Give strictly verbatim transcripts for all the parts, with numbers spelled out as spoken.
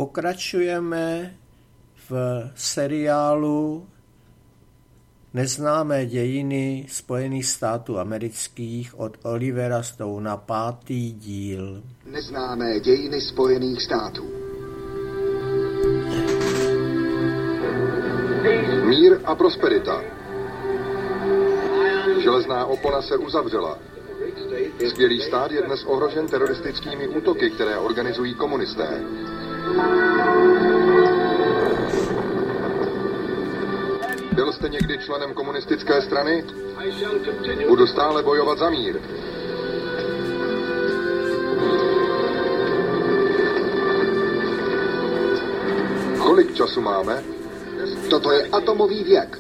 Pokračujeme v seriálu Neznámé dějiny Spojených států amerických od Olivera Stonea, pátý díl. Neznámé dějiny Spojených států. Mír a prosperita. Železná opona se uzavřela. Skvělý stát je dnes ohrožen teroristickými útoky, které organizují komunisté. Byl jste někdy členem komunistické strany? Budu stále bojovat za mír. Kolik času máme? Toto je atomový věk.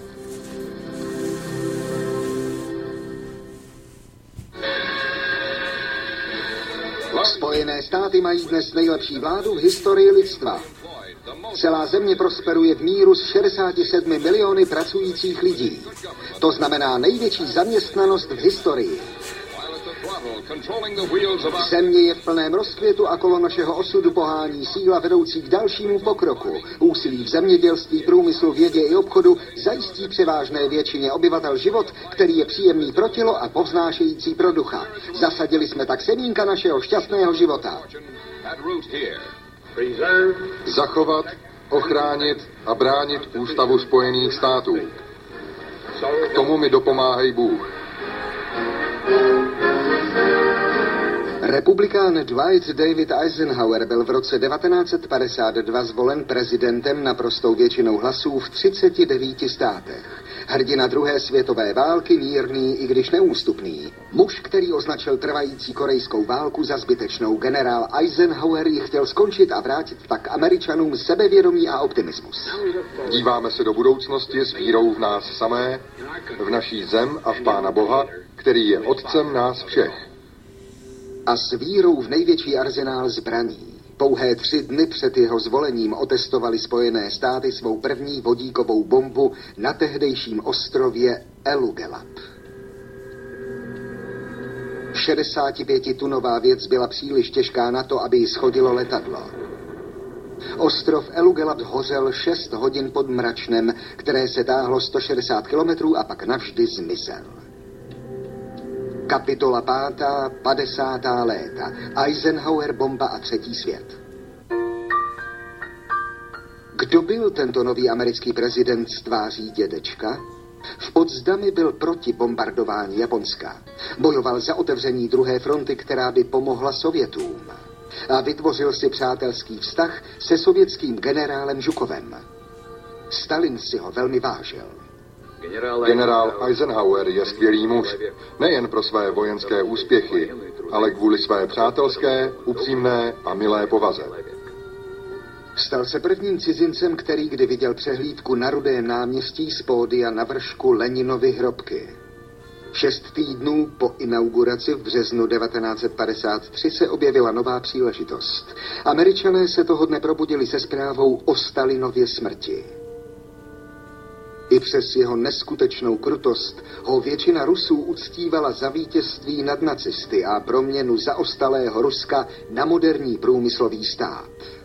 Spojené státy mají dnes nejlepší vládu v historii lidstva. Celá země prosperuje v míru s šedesáti sedmi miliony pracujících lidí. To znamená největší zaměstnanost v historii. Země je v plném rozkvětu a kolo našeho osudu pohání síla vedoucí k dalšímu pokroku. Úsilí v zemědělství, průmyslu, vědě i obchodu zajistí převážné většině obyvatel život, který je příjemný pro tělo a povznášející pro ducha. Zasadili jsme tak semínka našeho šťastného života. Zachovat, ochránit a bránit Ústavu Spojených států. K tomu mi dopomáhej Bůh. Republikán Dwight David Eisenhower byl v roce devatenáct set padesát dva zvolen prezidentem naprostou většinou hlasů v třiceti devíti státech. Hrdina druhé světové války, mírný, i když neústupný. Muž, který označil trvající korejskou válku za zbytečnou, generál Eisenhower ji chtěl skončit a vrátit tak Američanům sebevědomí a optimismus. Díváme se do budoucnosti s vírou v nás samé, v naší zem a v Pána Boha, který je otcem nás všech. A s vírou v největší arzenál zbraní. Pouhé tři dny před jeho zvolením otestovali Spojené státy svou první vodíkovou bombu na tehdejším ostrově Elugelab. šedesátipětitunová věc byla příliš těžká na to, aby ji shodilo letadlo. Ostrov Elugelab hořel šest hodin pod mračnem, které se táhlo sto šedesát kilometrů a pak navždy zmizel. Kapitola pátá, padesátá léta. Eisenhower, bomba a třetí svět. Kdo byl tento nový americký prezident z tváří dědečka? V Potsdami byl proti bombardování Japonska. Bojoval za otevření druhé fronty, která by pomohla Sovětům. A vytvořil si přátelský vztah se sovětským generálem Žukovem. Stalin si ho velmi vážil. Generál Eisenhower je skvělý muž, nejen pro své vojenské úspěchy, ale kvůli své přátelské, upřímné a milé povaze. Stal se prvním cizincem, který kdy viděl přehlídku na Rudém náměstí z pódia na vršku Leninovy hrobky. Šest týdnů po inauguraci v březnu devatenáct set padesát tři se objevila nová příležitost. Američané se toho dne probudili se zprávou o Stalinově smrti. I přes jeho neskutečnou krutost ho většina Rusů uctívala za vítězství nad nacisty a proměnu zaostalého Ruska na moderní průmyslový stát.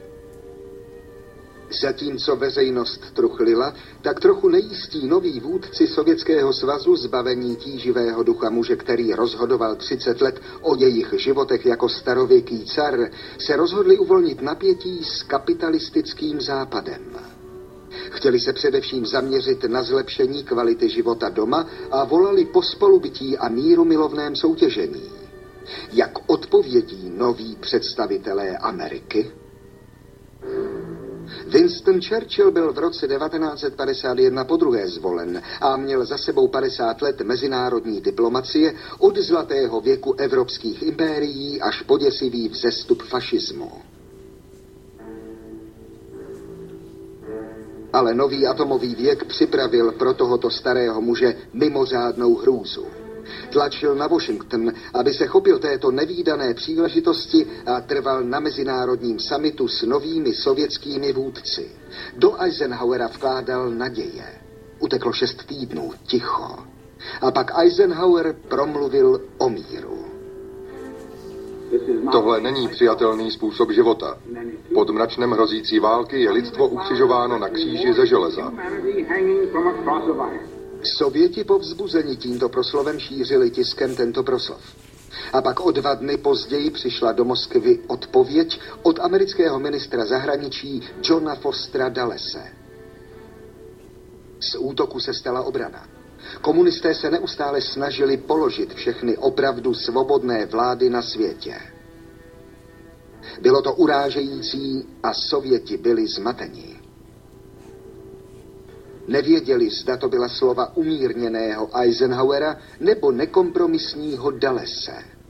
Zatímco veřejnost truchlila, tak trochu nejistí noví vůdci Sovětského svazu, zbavení tíživého ducha muže, který rozhodoval třicet let o jejich životech jako starověký car, se rozhodli uvolnit napětí s kapitalistickým západem. Chtěli se především zaměřit na zlepšení kvality života doma a volali po spolubytí a mírumilovném soutěžení. Jak odpovědí noví představitelé Ameriky? Winston Churchill byl v roce devatenáct set padesát jedna podruhé zvolen a měl za sebou padesát let mezinárodní diplomacie od zlatého věku evropských impérií až po děsivý vzestup fašismu. Ale nový atomový věk připravil pro tohoto starého muže mimořádnou hrůzu. Tlačil na Washington, aby se chopil této nevídané příležitosti a trval na mezinárodním summitu s novými sovětskými vůdci. Do Eisenhowera vkládal naděje. Uteklo šest týdnů, ticho. A pak Eisenhower promluvil o míru. Tohle není přijatelný způsob života. Pod mračnem hrozící války je lidstvo ukřižováno na kříži ze železa. Sověti povzbuzeni tímto proslovem šířili tiskem tento proslov. A pak o dva dny později přišla do Moskvy odpověď od amerického ministra zahraničí Johna Fostera Dullese. Z útoku se stala obrana. Komunisté se neustále snažili položit všechny opravdu svobodné vlády na světě. Bylo to urážející a Sověti byli zmateni. Nevěděli, zda to byla slova umírněného Eisenhowera nebo nekompromisního Dullese.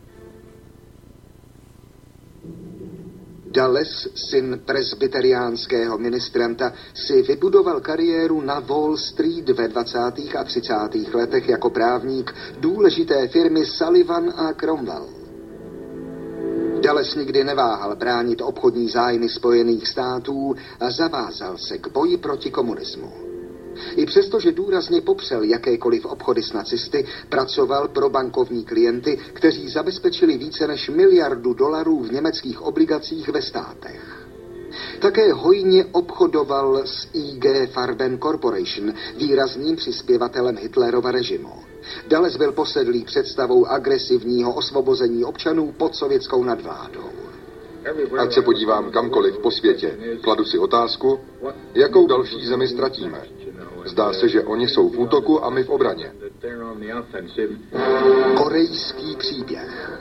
Dulles, syn presbyteriánského ministranta, si vybudoval kariéru na Wall Street ve dvacátých a třicátých letech jako právník důležité firmy Sullivan a Cromwell. Dulles nikdy neváhal bránit obchodní zájmy Spojených států a zavázal se k boji proti komunismu. I přesto, že důrazně popřel jakékoliv obchody s nacisty, pracoval pro bankovní klienty, kteří zabezpečili více než miliardu dolarů v německých obligacích ve státech. Také hojně obchodoval s I G Farben Corporation, výrazným přispěvatelem Hitlerova režimu. Dulles byl posedlý představou agresivního osvobození občanů pod sovětskou nadvládou. Ať se podívám kamkoliv po světě, kladu si otázku, jakou další zemi ztratíme. Zdá se, že oni jsou v útoku a my v obraně. Korejský příběh.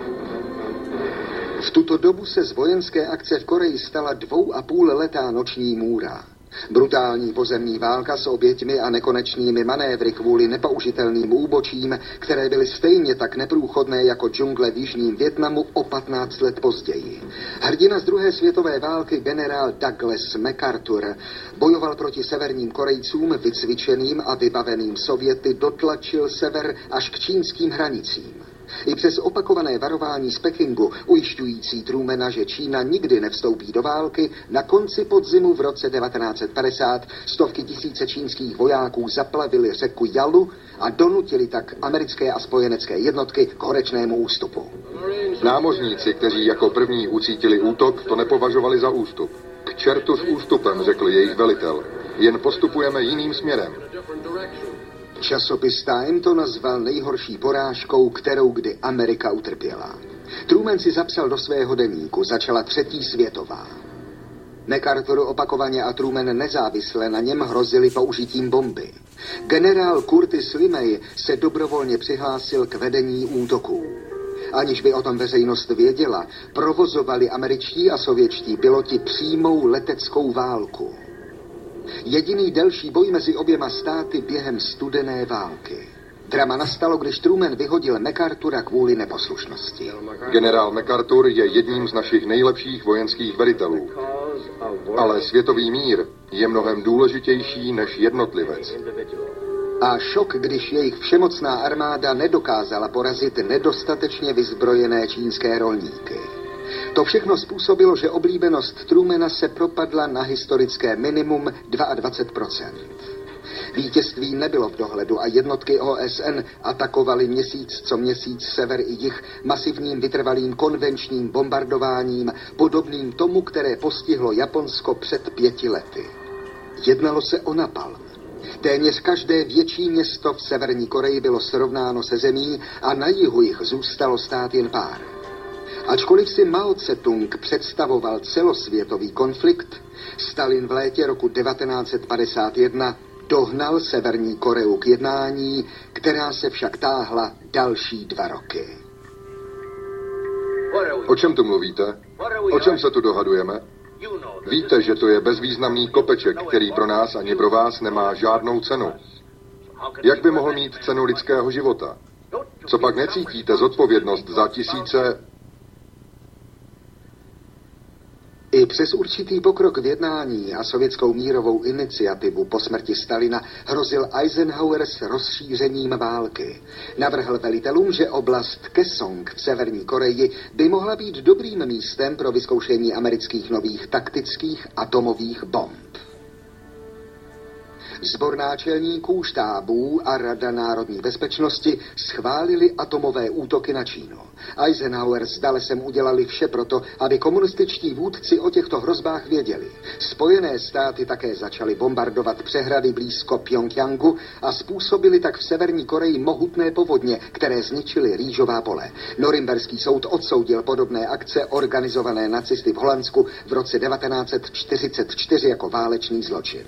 V tuto dobu se z vojenské akce v Koreji stala dvou a půl letá noční můra. Brutální pozemní válka s oběťmi a nekonečnými manévry kvůli nepoužitelným úbočím, které byly stejně tak neprůchodné jako džungle v jižním Vietnamu o patnáct let později. Hrdina z druhé světové války generál Douglas MacArthur bojoval proti severním Korejcům vycvičeným a vybaveným Sověty, dotlačil sever až k čínským hranicím. I přes opakované varování z Pekingu, ujišťující Trumana, že Čína nikdy nevstoupí do války, na konci podzimu v roce devatenáct set padesát stovky tisíce čínských vojáků zaplavili řeku Jalu a donutili tak americké a spojenecké jednotky k horečnému ústupu. Námořníci, kteří jako první ucítili útok, to nepovažovali za ústup. K čertu s ústupem, řekl jejich velitel. Jen postupujeme jiným směrem. Časopis Time to nazval nejhorší porážkou, kterou kdy Amerika utrpěla. Truman si zapsal do svého deníku, začala třetí světová. MacArthur opakovaně a Truman nezávisle na něm hrozili použitím bomby. Generál Curtis LeMay se dobrovolně přihlásil k vedení útoků. Aniž by o tom veřejnost věděla, provozovali američtí a sovětští piloti přímou leteckou válku. Jediný delší boj mezi oběma státy během studené války. Drama nastalo, když Truman vyhodil MacArthura kvůli neposlušnosti. Generál MacArthur je jedním z našich nejlepších vojenských velitelů. Ale světový mír je mnohem důležitější než jednotlivec. A šok, když jejich všemocná armáda nedokázala porazit nedostatečně vyzbrojené čínské rolníky. To všechno způsobilo, že oblíbenost Trumana se propadla na historické minimum dvacet dva procent. Vítězství nebylo v dohledu a jednotky O S N atakovaly měsíc co měsíc sever i jih masivním vytrvalým konvenčním bombardováním, podobným tomu, které postihlo Japonsko před pěti lety. Jednalo se o napalm. Téměř každé větší město v severní Koreji bylo srovnáno se zemí a na jihu jich zůstalo stát jen pár. Ačkoliv si Mao Tse-tung představoval celosvětový konflikt, Stalin v létě roku devatenáct set padesát jedna dohnal Severní Koreu k jednání, která se však táhla další dva roky. O čem tu mluvíte? O čem se tu dohadujeme? Víte, že to je bezvýznamný kopeček, který pro nás ani pro vás nemá žádnou cenu. Jak by mohl mít cenu lidského života? Co pak necítíte zodpovědnost za tisíce... I přes určitý pokrok v jednání a sovětskou mírovou iniciativu po smrti Stalina hrozil Eisenhower s rozšířením války. Navrhl velitelům, že oblast Kaesong v severní Koreji by mohla být dobrým místem pro vyzkoušení amerických nových taktických atomových bomb. Sbor náčelníků, štábů a Rada národní bezpečnosti schválili atomové útoky na Čínu. Eisenhower s Dullesem udělali vše proto, aby komunističtí vůdci o těchto hrozbách věděli. Spojené státy také začaly bombardovat přehrady blízko Pjongjangu a způsobili tak v Severní Koreji mohutné povodně, které zničily rýžová pole. Norimberský soud odsoudil podobné akce organizované nacisty v Holandsku v roce devatenáct set čtyřicet čtyři jako válečný zločin.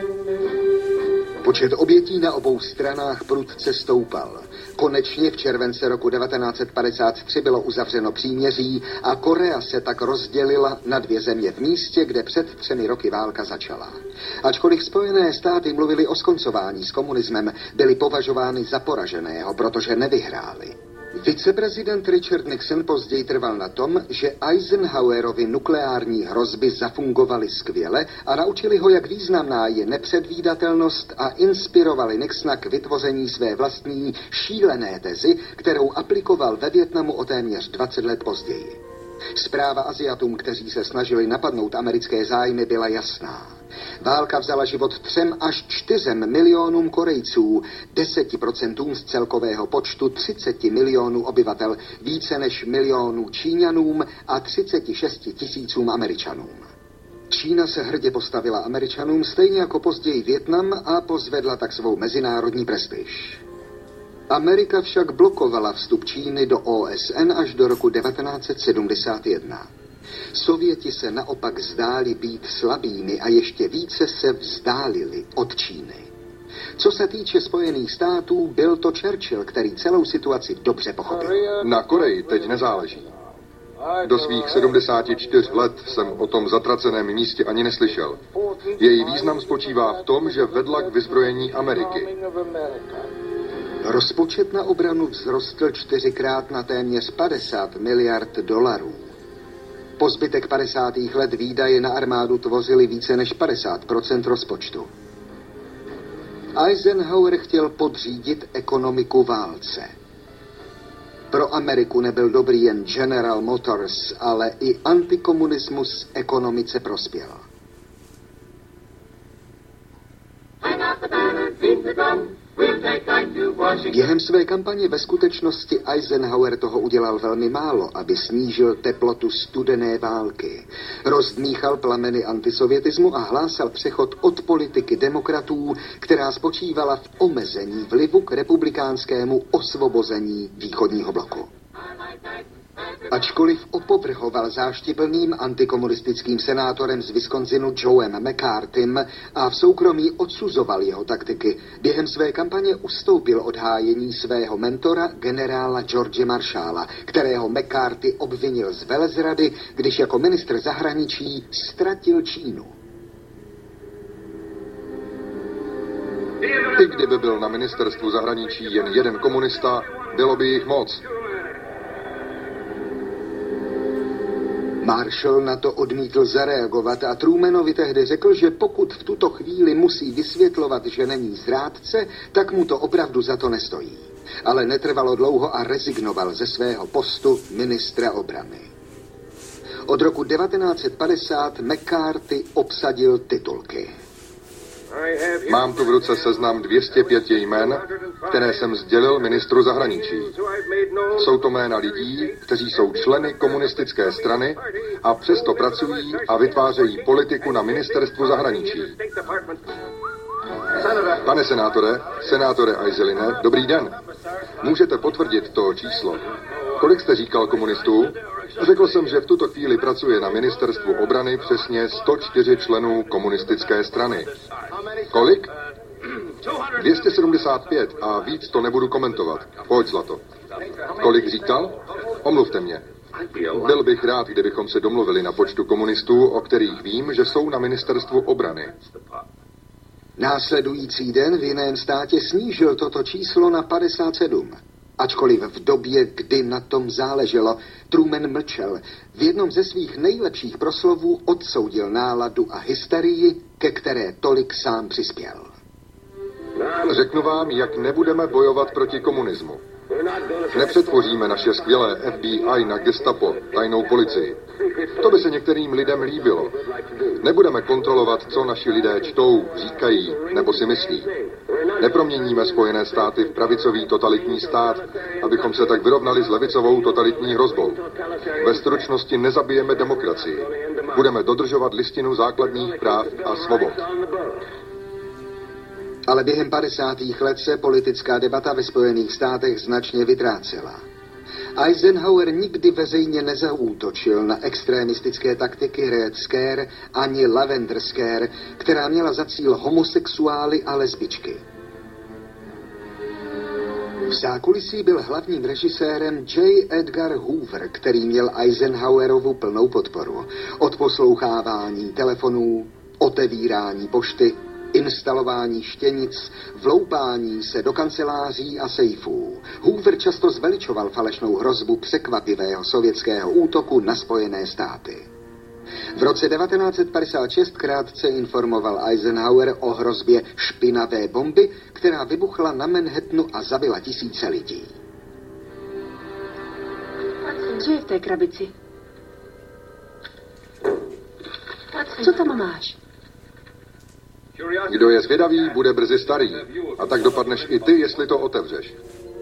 Počet obětí na obou stranách prudce stoupal. Konečně v července roku devatenáct set padesát tři bylo uzavřeno příměří a Korea se tak rozdělila na dvě země v místě, kde před třemi roky válka začala. Ačkoliv Spojené státy mluvili o skoncování s komunismem, byly považovány za poraženého, protože nevyhráli. Viceprezident Richard Nixon později trval na tom, že Eisenhowerovi nukleární hrozby zafungovaly skvěle a naučili ho, jak významná je nepředvídatelnost a inspirovali Nixona k vytvoření své vlastní šílené tezy, kterou aplikoval ve Vietnamu o téměř dvacet let později. Zpráva Asiatům, kteří se snažili napadnout americké zájmy, byla jasná. Válka vzala život třem až čtyřem milionům Korejců, deseti procentům z celkového počtu třiceti milionů obyvatel, více než milionů Číňanům a třiceti šesti tisícům Američanům. Čína se hrdě postavila Američanům, stejně jako později Vietnam, a pozvedla tak svou mezinárodní prestiž. Amerika však blokovala vstup Číny do O S N až do roku devatenáct set sedmdesát jedna. Sověti se naopak zdáli být slabými a ještě více se vzdálili od Číny. Co se týče Spojených států, byl to Churchill, který celou situaci dobře pochopil. Na Koreji teď nezáleží. Do svých sedmdesáti čtyř let jsem o tom zatraceném místě ani neslyšel. Její význam spočívá v tom, že vedla k vyzbrojení Ameriky. Rozpočet na obranu vzrostl čtyřikrát na téměř padesát miliard dolarů. Po zbytek padesátých let výdaje na armádu tvořily více než padesát procent rozpočtu. Eisenhower chtěl podřídit ekonomiku válce. Pro Ameriku nebyl dobrý jen General Motors, ale i antikomunismus ekonomice prospěl. Během své kampaně ve skutečnosti Eisenhower toho udělal velmi málo, aby snížil teplotu studené války. Rozdmíchal plameny antisovětismu a hlásal přechod od politiky demokratů, která spočívala v omezení vlivu k republikánskému osvobození východního bloku. Ačkoliv opovrhoval záštiplným antikomunistickým senátorem z Wisconsinu Joem McCarthym a v soukromí odsuzoval jeho taktiky, během své kampaně ustoupil od hájení svého mentora generála George Marshalla, kterého McCarthy obvinil z velezrady, když jako ministr zahraničí ztratil Čínu. I kdyby byl na ministerstvu zahraničí jen jeden komunista, bylo by jich moc. Marshall na to odmítl zareagovat a Trumanovi tehdy řekl, že pokud v tuto chvíli musí vysvětlovat, že není zrádce, tak mu to opravdu za to nestojí. Ale netrvalo dlouho a rezignoval ze svého postu ministra obrany. Od roku devatenáct set padesát McCarthy obsadil titulky. Mám tu v ruce seznam dvě stě pět jmen, které jsem sdělil ministru zahraničí. Jsou to jména lidí, kteří jsou členy komunistické strany a přesto pracují a vytvářejí politiku na ministerstvu zahraničí. Pane senátore, senátore Eiseline, dobrý den. Můžete potvrdit to číslo? Kolik jste říkal komunistů? Řekl jsem, že v tuto chvíli pracuje na ministerstvu obrany přesně sto čtyři členů komunistické strany. Kolik? dvě stě sedmdesát pět a víc to nebudu komentovat. Pojď, zlato. Kolik říkal? Omluvte mě. Byl bych rád, kdybychom se domluvili na počtu komunistů, o kterých vím, že jsou na ministerstvu obrany. Následující den v jiném státě snížil toto číslo na padesát sedm. Ačkoliv v době, kdy na tom záleželo, Truman mlčel. V jednom ze svých nejlepších proslovů odsoudil náladu a hysterii, ke které tolik sám přispěl. Řeknu vám, jak nebudeme bojovat proti komunismu. Nepřetvoříme naše skvělé F B I na gestapo, tajnou policii. To by se některým lidem líbilo. Nebudeme kontrolovat, co naši lidé čtou, říkají nebo si myslí. Neproměníme Spojené státy v pravicový totalitní stát, abychom se tak vyrovnali s levicovou totalitní hrozbou. Ve stručnosti nezabijeme demokracii. Budeme dodržovat listinu základních práv a svobod. Ale během padesátých let se politická debata ve Spojených státech značně vytrácela. Eisenhower nikdy veřejně nezaútočil na extremistické taktiky Red Scare ani Lavender Scare, která měla za cíl homosexuály a lesbičky. V zákulisí byl hlavním režisérem J. Edgar Hoover, který měl Eisenhowerovu plnou podporu. Od poslouchávání telefonů, otevírání pošty, instalování štěnic, vloupání se do kanceláří a sejfů. Hoover často zveličoval falešnou hrozbu překvapivého sovětského útoku na Spojené státy. V roce devatenáct set padesát šest krátce informoval Eisenhower o hrozbě špinavé bomby, která vybuchla na Manhattanu a zabila tisíce lidí. Co je v té krabici? Co tam máš? Kdo je zvědavý, bude brzy starý. A tak dopadneš i ty, jestli to otevřeš.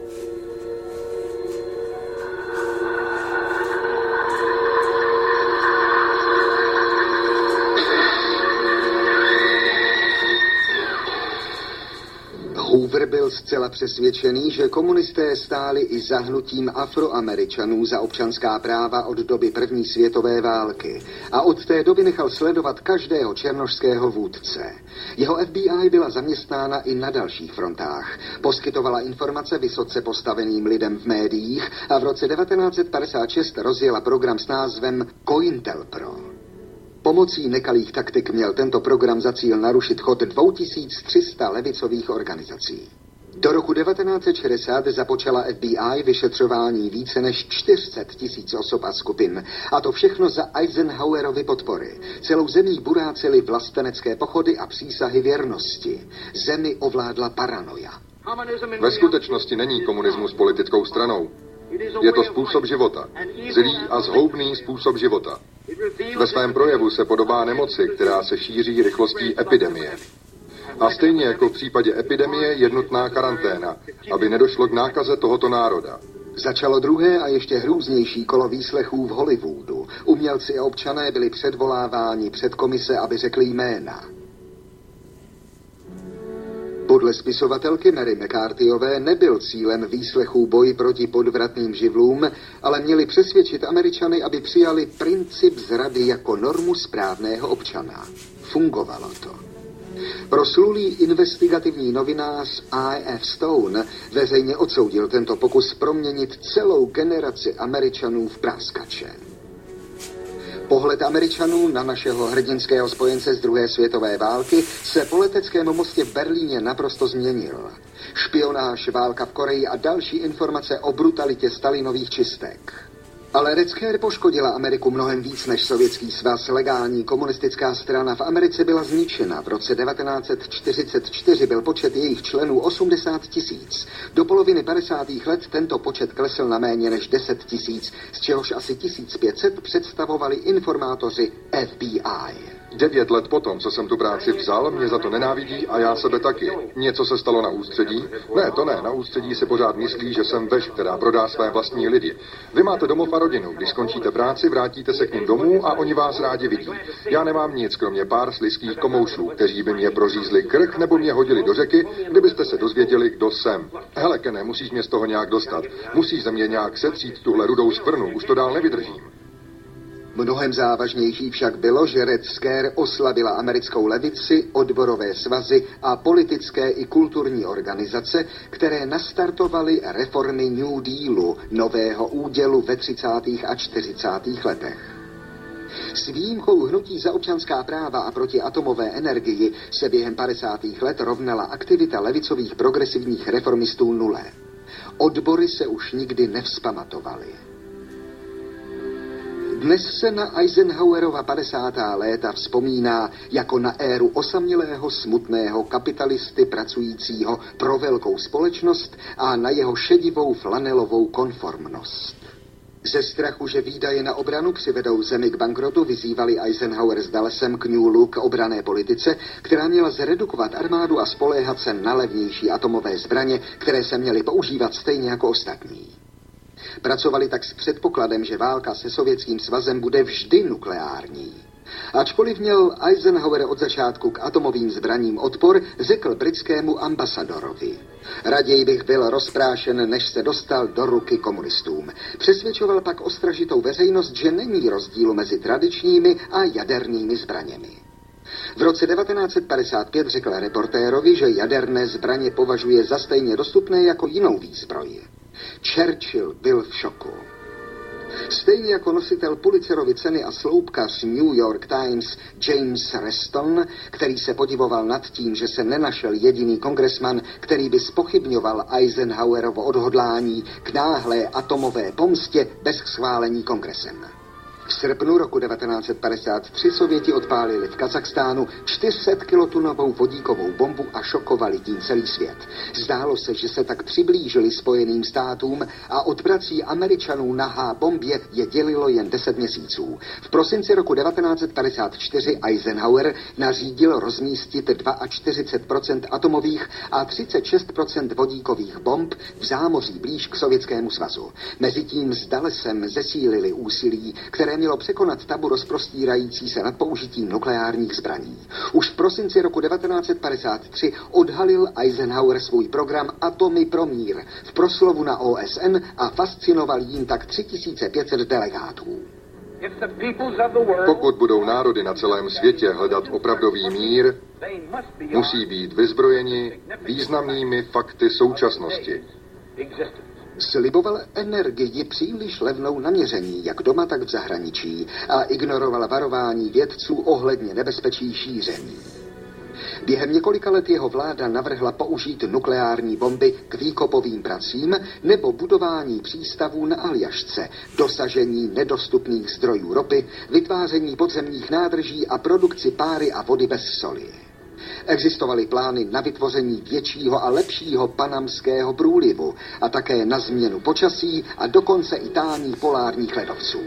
Hoover byl zcela přesvědčený, že komunisté stáli i za hnutím Afroameričanů za občanská práva od doby první světové války a od té doby nechal sledovat každého černošského vůdce. Jeho F B I byla zaměstnána i na dalších frontách. Poskytovala informace vysoce postaveným lidem v médiích a v roce devatenáct set padesát šest rozjela program s názvem COINTELPRO. Pomocí nekalých taktik měl tento program za cíl narušit chod dvě tisíce tři sta levicových organizací. Do roku devatenáct set šedesát započala F B I vyšetřování více než čtyři sta tisíc osob a skupin. A to všechno za Eisenhowerovy podpory. Celou zemí burácely vlastenecké pochody a přísahy věrnosti. Zemi ovládla paranoja. Ve skutečnosti není komunismus politickou stranou. Je to způsob života. Zlý a zhoubný způsob života. Ve svém projevu se podobá nemoci, která se šíří rychlostí epidemie. A stejně jako v případě epidemie je nutná karanténa, aby nedošlo k nákaze tohoto národa. Začalo druhé a ještě hrůznější kolo výslechů v Hollywoodu. Umělci a občané byli předvoláváni před komise, aby řekli jména. Podle spisovatelky Mary McCarthyové nebyl cílem výslechů boj proti podvratným živlům, ale měli přesvědčit Američany, aby přijali princip zrady jako normu správného občana. Fungovalo to. Proslulý investigativní novinář I F Stone veřejně odsoudil tento pokus proměnit celou generaci Američanů v práskače. Pohled Američanů na našeho hrdinského spojence z druhé světové války se po leteckém mostě v Berlíně naprosto změnil. Špionáž, válka v Koreji a další informace o brutalitě Stalinových čistek. Ale Red Scare poškodila Ameriku mnohem víc než Sovětský svaz. Legální komunistická strana v Americe byla zničena. V roce devatenáct set čtyřicet čtyři byl počet jejich členů osmdesát tisíc. Do poloviny padesátých let tento počet klesl na méně než deset tisíc, z čehož asi tisíc pět set představovali informátoři F B I. Devět let potom, co jsem tu práci vzal, mě za to nenávidí a já sebe taky. Něco se stalo na ústředí? Ne, to ne, na ústředí si pořád myslí, že jsem veš, která prodá své vlastní lidi. Vy máte domov a rodinu, když skončíte práci, vrátíte se k ním domů a oni vás rádi vidí. Já nemám nic, kromě pár slizkých komoušů, kteří by mě prořízli krk nebo mě hodili do řeky, kdybyste se dozvěděli, kdo jsem. Hele, Kene, musíš mě z toho nějak dostat. Musíš ze mě nějak setřít tuhle rudou skvrnu, už to dál nevydržím. Mnohem závažnější však bylo, že Red Scare oslabila americkou levici, odborové svazy a politické i kulturní organizace, které nastartovaly reformy New Dealu, nového údělu ve třicátých a čtyřicátých letech. S výjimkou hnutí za občanská práva a proti atomové energii se během padesátých let rovnala aktivita levicových progresivních reformistů nule. Odbory se už nikdy nevzpamatovaly. Dnes se na Eisenhowerova padesátá léta vzpomíná jako na éru osamělého, smutného kapitalisty pracujícího pro velkou společnost a na jeho šedivou flanelovou konformnost. Ze strachu, že výdaje na obranu přivedou zemi k bankrotu, vyzývali Eisenhower s Dullesem k Newellu k obranné politice, která měla zredukovat armádu a spoléhat se na levnější atomové zbraně, které se měly používat stejně jako ostatní. Pracovali tak s předpokladem, že válka se Sovětským svazem bude vždy nukleární. Ačkoliv měl Eisenhower od začátku k atomovým zbraním odpor, řekl britskému ambasadorovi: raději bych byl rozprášen, než se dostal do ruky komunistům. Přesvědčoval pak ostražitou veřejnost, že není rozdílu mezi tradičními a jadernými zbraněmi. V roce devatenáct set padesát pět řekl reportérovi, že jaderné zbraně považuje za stejně dostupné jako jinou výzbroj. Churchill byl v šoku. Stejně jako nositel Pulitzerovy ceny a sloupkař New York Times James Reston, který se podivoval nad tím, že se nenašel jediný kongresman, který by zpochybňoval Eisenhowerovo odhodlání k náhlé atomové pomstě bez schválení kongresem. V srpnu roku devatenáct set padesát tři Sověti odpálili v Kazachstánu čtyři sta kilotunovou vodíkovou bombu a šokovali tím celý svět. Zdálo se, že se tak přiblížili Spojeným státům a od prací Američanů na H-bombě je dělilo jen deset měsíců. V prosinci roku devatenáct set padesát čtyři Eisenhower nařídil rozmístit čtyřicet dva procent atomových a třicet šest procent vodíkových bomb v zámoří blíž k Sovětskému svazu. Mezitím s Dullesem zesílili úsilí, které mělo překonat tabu rozprostírající se nad použitím nukleárních zbraní. Už v prosinci roku devatenáct set padesát tři odhalil Eisenhower svůj program Atomy pro mír v proslovu na O S N a fascinoval jím tak tři tisíce pět set delegátů. Pokud budou národy na celém světě hledat opravdový mír, musí být vyzbrojeni významnými fakty současnosti. Sliboval energii příliš levnou na měření, jak doma, tak v zahraničí, a ignoroval varování vědců ohledně nebezpečí šíření. Během několika let jeho vláda navrhla použít nukleární bomby k výkopovým pracím nebo budování přístavů na Aljašce, dosažení nedostupných zdrojů ropy, vytváření podzemních nádrží a produkci páry a vody bez soli. Existovaly plány na vytvoření většího a lepšího panamského průlivu a také na změnu počasí a dokonce i tání polárních ledovců.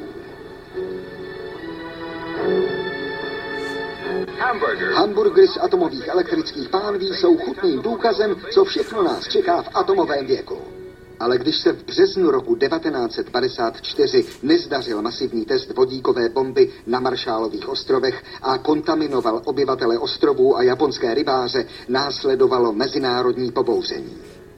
Hamburgery z atomových elektrických pánví jsou chutným důkazem, co všechno nás čeká v atomovém věku. Ale když se v březnu roku devatenáct set padesát čtyři nezdařil masivní test vodíkové bomby na Maršálových ostrovech a kontaminoval obyvatele ostrovů a japonské rybáře, následovalo mezinárodní pobouření.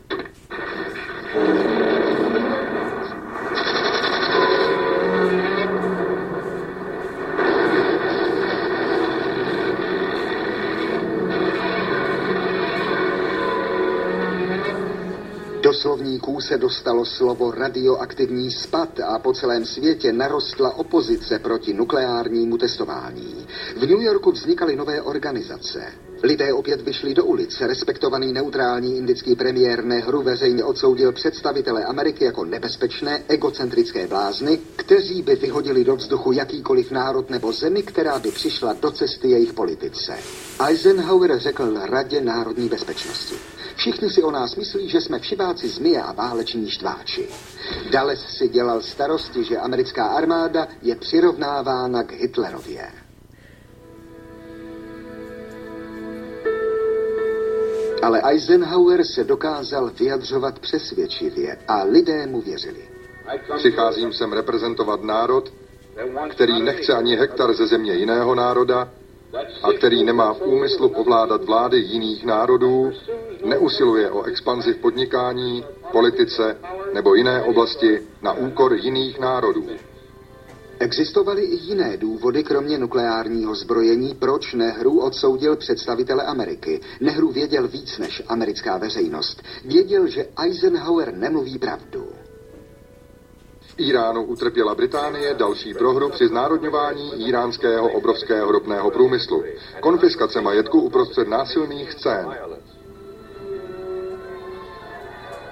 Do slovníků se dostalo slovo radioaktivní spad a po celém světě narostla opozice proti nukleárnímu testování. V New Yorku vznikaly nové organizace. Lidé opět vyšli do ulic. Respektovaný neutrální indický premiér Nehru veřejně odsoudil představitele Ameriky jako nebezpečné, egocentrické blázny, kteří by vyhodili do vzduchu jakýkoliv národ nebo zemi, která by přišla do cesty jejich politice. Eisenhower řekl Radě národní bezpečnosti: všichni si o nás myslí, že jsme všiváci zmije a váleční štváči. Dulles si dělal starosti, že americká armáda je přirovnávána k Hitlerově. Ale Eisenhower se dokázal vyjadřovat přesvědčivě a lidé mu věřili. Přicházím sem reprezentovat národ, který nechce ani hektar ze země jiného národa a který nemá v úmyslu ovládat vlády jiných národů, neusiluje o expanzi v podnikání, politice nebo jiné oblasti na úkor jiných národů. Existovaly i jiné důvody, kromě nukleárního zbrojení, proč Nehru odsoudil představitele Ameriky. Nehru věděl víc než americká veřejnost. Věděl, že Eisenhower nemluví pravdu. V Iránu utrpěla Británie další prohru při znárodňování íránského obrovského ropného průmyslu. Konfiskace majetku uprostřed násilných scén.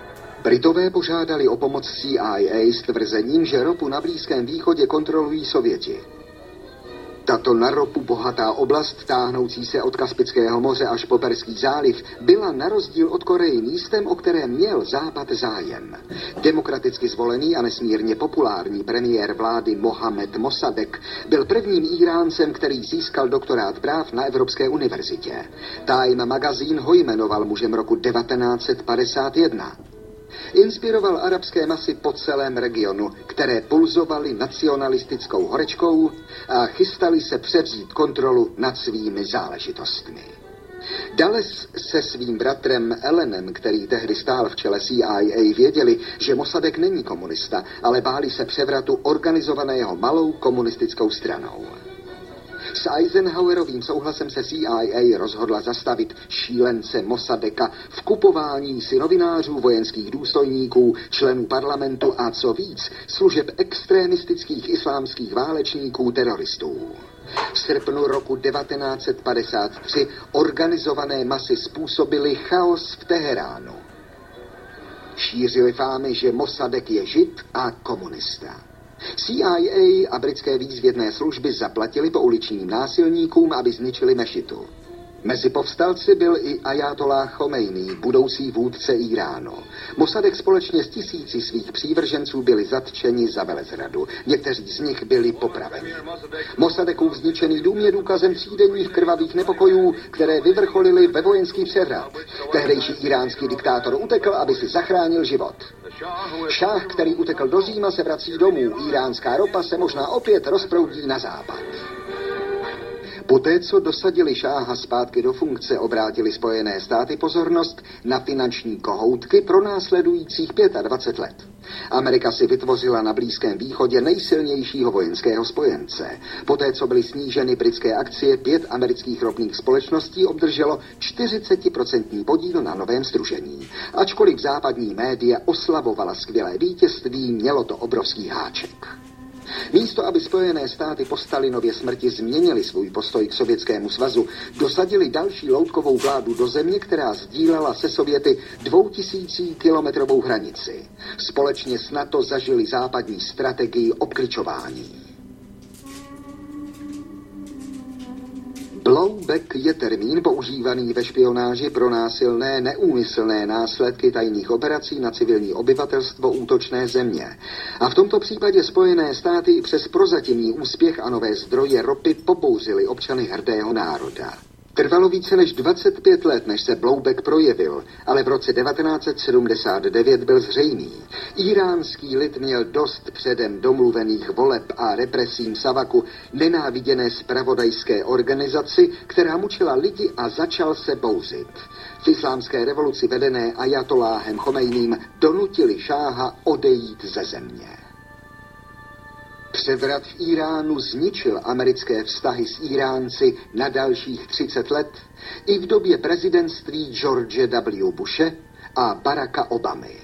Britové požádali o pomoc C I A s tvrzením, že ropu na Blízkém východě kontrolují Sověti. Tato na ropu bohatá oblast, táhnoucí se od Kaspického moře až po Perský záliv, byla na rozdíl od Koreji místem, o které měl Západ zájem. Demokraticky zvolený a nesmírně populární premiér vlády Mohamed Mossadegh byl prvním Íráncem, který získal doktorát práv na Evropské univerzitě. Time magazín ho jmenoval mužem roku devatenáct set padesát jedna. Inspiroval arabské masy po celém regionu, které pulzovaly nacionalistickou horečkou a chystali se převzít kontrolu nad svými záležitostmi. Dulles se svým bratrem Allenem, který tehdy stál v čele C I A, věděli, že Mossadegh není komunista, ale báli se převratu organizovaného malou komunistickou stranou. S Eisenhowerovým souhlasem se C I A rozhodla zastavit šílence Mossadegha v kupování si novinářů, vojenských důstojníků, členů parlamentu a co víc, služeb extremistických islámských válečníků teroristů. V srpnu roku devatenáct set padesát tři organizované masy způsobily chaos v Teheránu. Šířili fámy, že Mossadegh je žid a komunista. C I A a britské výzvědné služby zaplatili pouličním násilníkům, aby zničili mešitu. Mezi povstalci byl i ajatolláh Chomejný, budoucí vůdce Íránu. Mossadegh společně s tisíci svých přívrženců byli zatčeni za velezradu. Někteří z nich byli popraveni. Mossadeghův zničený dům je důkazem třídenních krvavých nepokojů, které vyvrcholily ve vojenský převrat. Tehdejší iránský diktátor utekl, aby si zachránil život. Šáh, který utekl do Říma, se vrací domů. Iránská ropa se možná opět rozproudí na západ. Poté, co dosadili šáha zpátky do funkce, obrátili Spojené státy pozornost na finanční kohoutky pro následujících dvacet pět let. Amerika si vytvořila na Blízkém východě nejsilnějšího vojenského spojence. Poté, co byly sníženy britské akcie, pět amerických ropných společností obdrželo čtyřicet procent podíl na novém sdružení. Ačkoliv západní média oslavovala skvělé vítězství, mělo to obrovský háček. Místo, aby Spojené státy po Stalinově smrti změnili svůj postoj k Sovětskému svazu, dosadili další loutkovou vládu do země, která sdílela se Sověty dvoutisícikilometrovou hranici. Společně s NATO zažili západní strategii obkličování. Blowback je termín používaný ve špionáži pro násilné, neúmyslné následky tajných operací na civilní obyvatelstvo útočné země. A v tomto případě Spojené státy i přes prozatímní úspěch a nové zdroje ropy pobouřili občany hrdého národa. Trvalo více než dvacet pět let, než se Blowback projevil, ale v roce devatenáct set sedmdesát devět byl zřejmý. Íránský lid měl dost předem domluvených voleb a represím Savaku, nenáviděné zpravodajské organizaci, která mučila lidi, a začal se bouřit. V islámské revoluci vedené ajatolláhem Chomejným donutili šáha odejít ze země. Převrat v Íránu zničil americké vztahy s Íránci na dalších třicet let i v době prezidentství George W. Bushe a Baracka Obamy.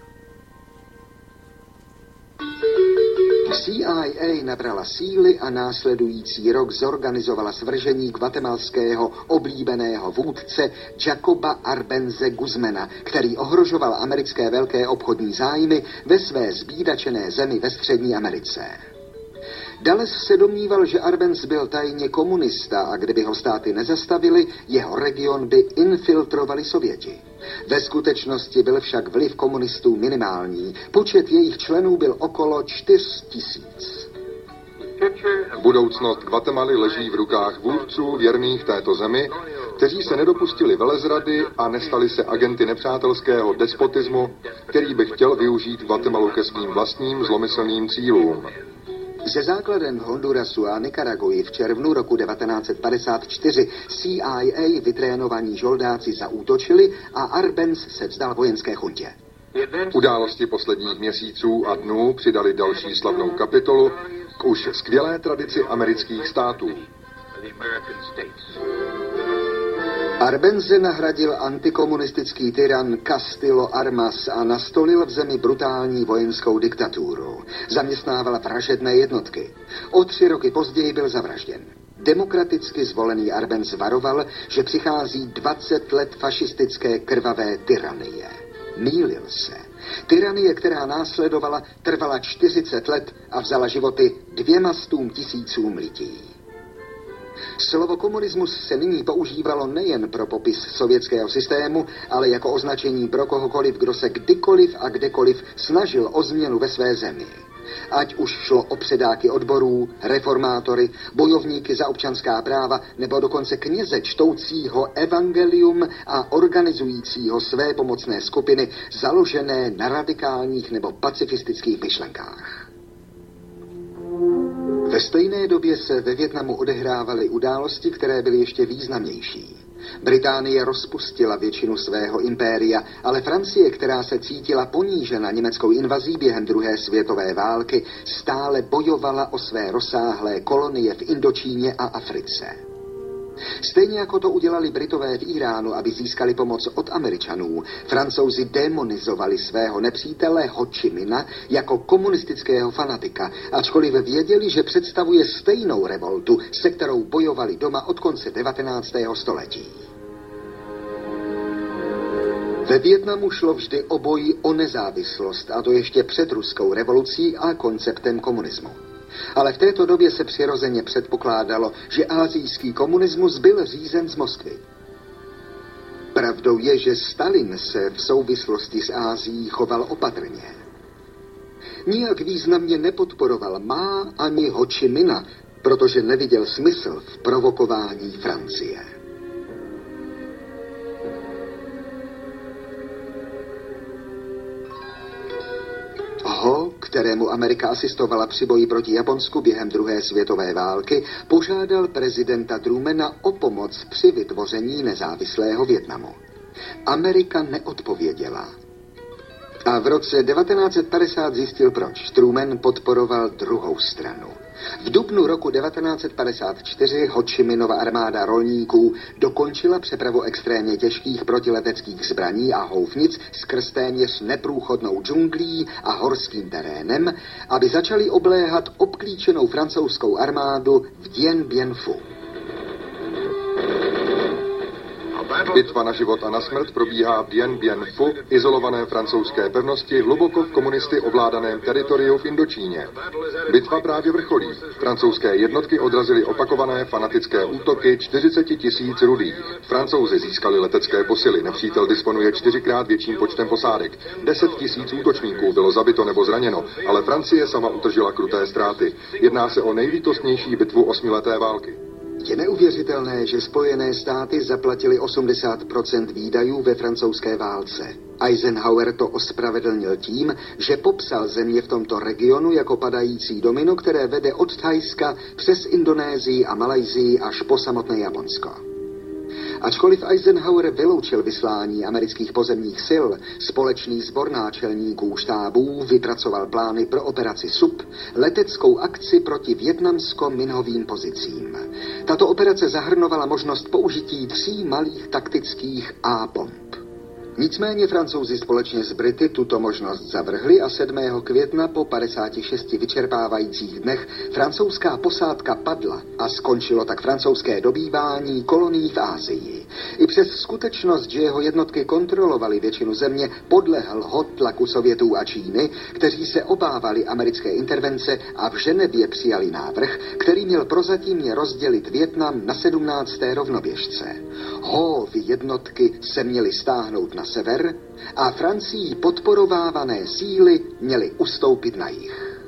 C I A nabrala síly a následující rok zorganizovala svržení guatemalského oblíbeného vůdce Jacoba Arbenze Guzmana, který ohrožoval americké velké obchodní zájmy ve své zbídačené zemi ve Střední Americe. Dulles se domníval, že Arbenz byl tajně komunista a kdyby ho státy nezastavili, jeho region by infiltrovali Sověti. Ve skutečnosti byl však vliv komunistů minimální. Počet jejich členů byl okolo čtyř tisíc. Budoucnost Guatemaly leží v rukách vůdců věrných této zemi, kteří se nedopustili velezrady a nestali se agenty nepřátelského despotismu, který by chtěl využít Guatemalu ke svým vlastním zlomyslným cílům. Se základem v Hondurasu a Nikaraguji v červnu roku devatenáct set padesát čtyři C I A vytrénovaní žoldáci zaútočili a Arbenz se vzdal vojenské chuntě. Události posledních měsíců a dnů přidali další slavnou kapitolu k už skvělé tradici amerických států. Arbenze nahradil antikomunistický tyran Castillo Armas a nastolil v zemi brutální vojenskou diktaturu. Zaměstnával vražedné jednotky. O tři roky později byl zavražděn. Demokraticky zvolený Arbenz varoval, že přichází dvacet let fašistické krvavé tyranie. Mýlil se. Tyranie, která následovala, trvala čtyřicet let a vzala životy dvěma stům tisícům lidí. Slovo komunismus se nyní používalo nejen pro popis sovětského systému, ale jako označení pro kohokoliv, kdo se kdykoliv a kdekoliv snažil o změnu ve své zemi. Ať už šlo o předáky odborů, reformátory, bojovníky za občanská práva nebo dokonce kněze čtoucího evangelium a organizujícího své pomocné skupiny založené na radikálních nebo pacifistických myšlenkách. Ve stejné době se ve Vietnamu odehrávaly události, které byly ještě významnější. Británie rozpustila většinu svého impéria, ale Francie, která se cítila ponížena německou invazí během druhé světové války, stále bojovala o své rozsáhlé kolonie v Indočíně a Africe. Stejně jako to udělali Britové v Iránu, aby získali pomoc od Američanů, Francouzi demonizovali svého nepřítele Ho Chi Mina jako komunistického fanatika, ačkoliv věděli, že představuje stejnou revoltu, se kterou bojovali doma od konce devatenáctého století. Ve Vietnamu šlo vždy o boj o nezávislost, a to ještě před ruskou revolucí a konceptem komunismu. Ale v této době se přirozeně předpokládalo, že asijský komunismus byl řízen z Moskvy. Pravdou je, že Stalin se v souvislosti s Asií choval opatrně. Nijak významně nepodporoval Má ani Ho Chi Mina, protože neviděl smysl v provokování Francie. Ho, kterému Amerika asistovala při boji proti Japonsku během druhé světové války, požádal prezidenta Trumana o pomoc při vytvoření nezávislého Vietnamu. Amerika neodpověděla. A v roce devatenáct set padesát zjistil proč. Truman podporoval druhou stranu. V dubnu roku devatenáct set padesát čtyři Ho Chi Minova armáda rolníků dokončila přepravu extrémně těžkých protileteckých zbraní a houfnic skrz téměř neprůchodnou džunglí a horským terénem, aby začali obléhat obklíčenou francouzskou armádu v Dien Bien Phu. Bitva na život a na smrt probíhá v Dien Bien Phu, izolované francouzské pevnosti, hluboko v komunisty ovládaném teritoriu v Indočíně. Bitva právě vrcholí. Francouzské jednotky odrazily opakované fanatické útoky čtyřicet tisíc rudých. Francouzi získali letecké posily, nepřítel disponuje čtyřikrát větším počtem posádek. deset tisíc útočníků bylo zabito nebo zraněno, ale Francie sama utržila kruté ztráty. Jedná se o nejlítostnější bitvu osmileté války. Je neuvěřitelné, že Spojené státy zaplatili osmdesát procent výdajů ve francouzské válce. Eisenhower to ospravedlnil tím, že popsal země v tomto regionu jako padající domino, které vede od Thajska přes Indonésii a Malajsii až po samotné Japonsko. Ačkoliv Eisenhower vyloučil vyslání amerických pozemních sil, společný sbor náčelníků štábů vypracoval plány pro operaci S U P, leteckou akci proti vietnamsko-minovým pozicím. Tato operace zahrnovala možnost použití tří malých taktických A-bomb. Nicméně Francouzi společně s Brity tuto možnost zavrhli a sedmého května po padesáti šesti vyčerpávajících dnech francouzská posádka padla a skončilo tak francouzské dobývání kolonií v Asii. I přes skutečnost, že jeho jednotky kontrolovaly většinu země, podlehl Ho tlaku Sovětů a Číny, kteří se obávali americké intervence a v Ženevě přijali návrh, který měl prozatímně rozdělit Vietnam na sedmnácté rovnoběžce. Hovy jednotky se měly stáhnout na sever a Francií podporovávané síly měly ustoupit na jih.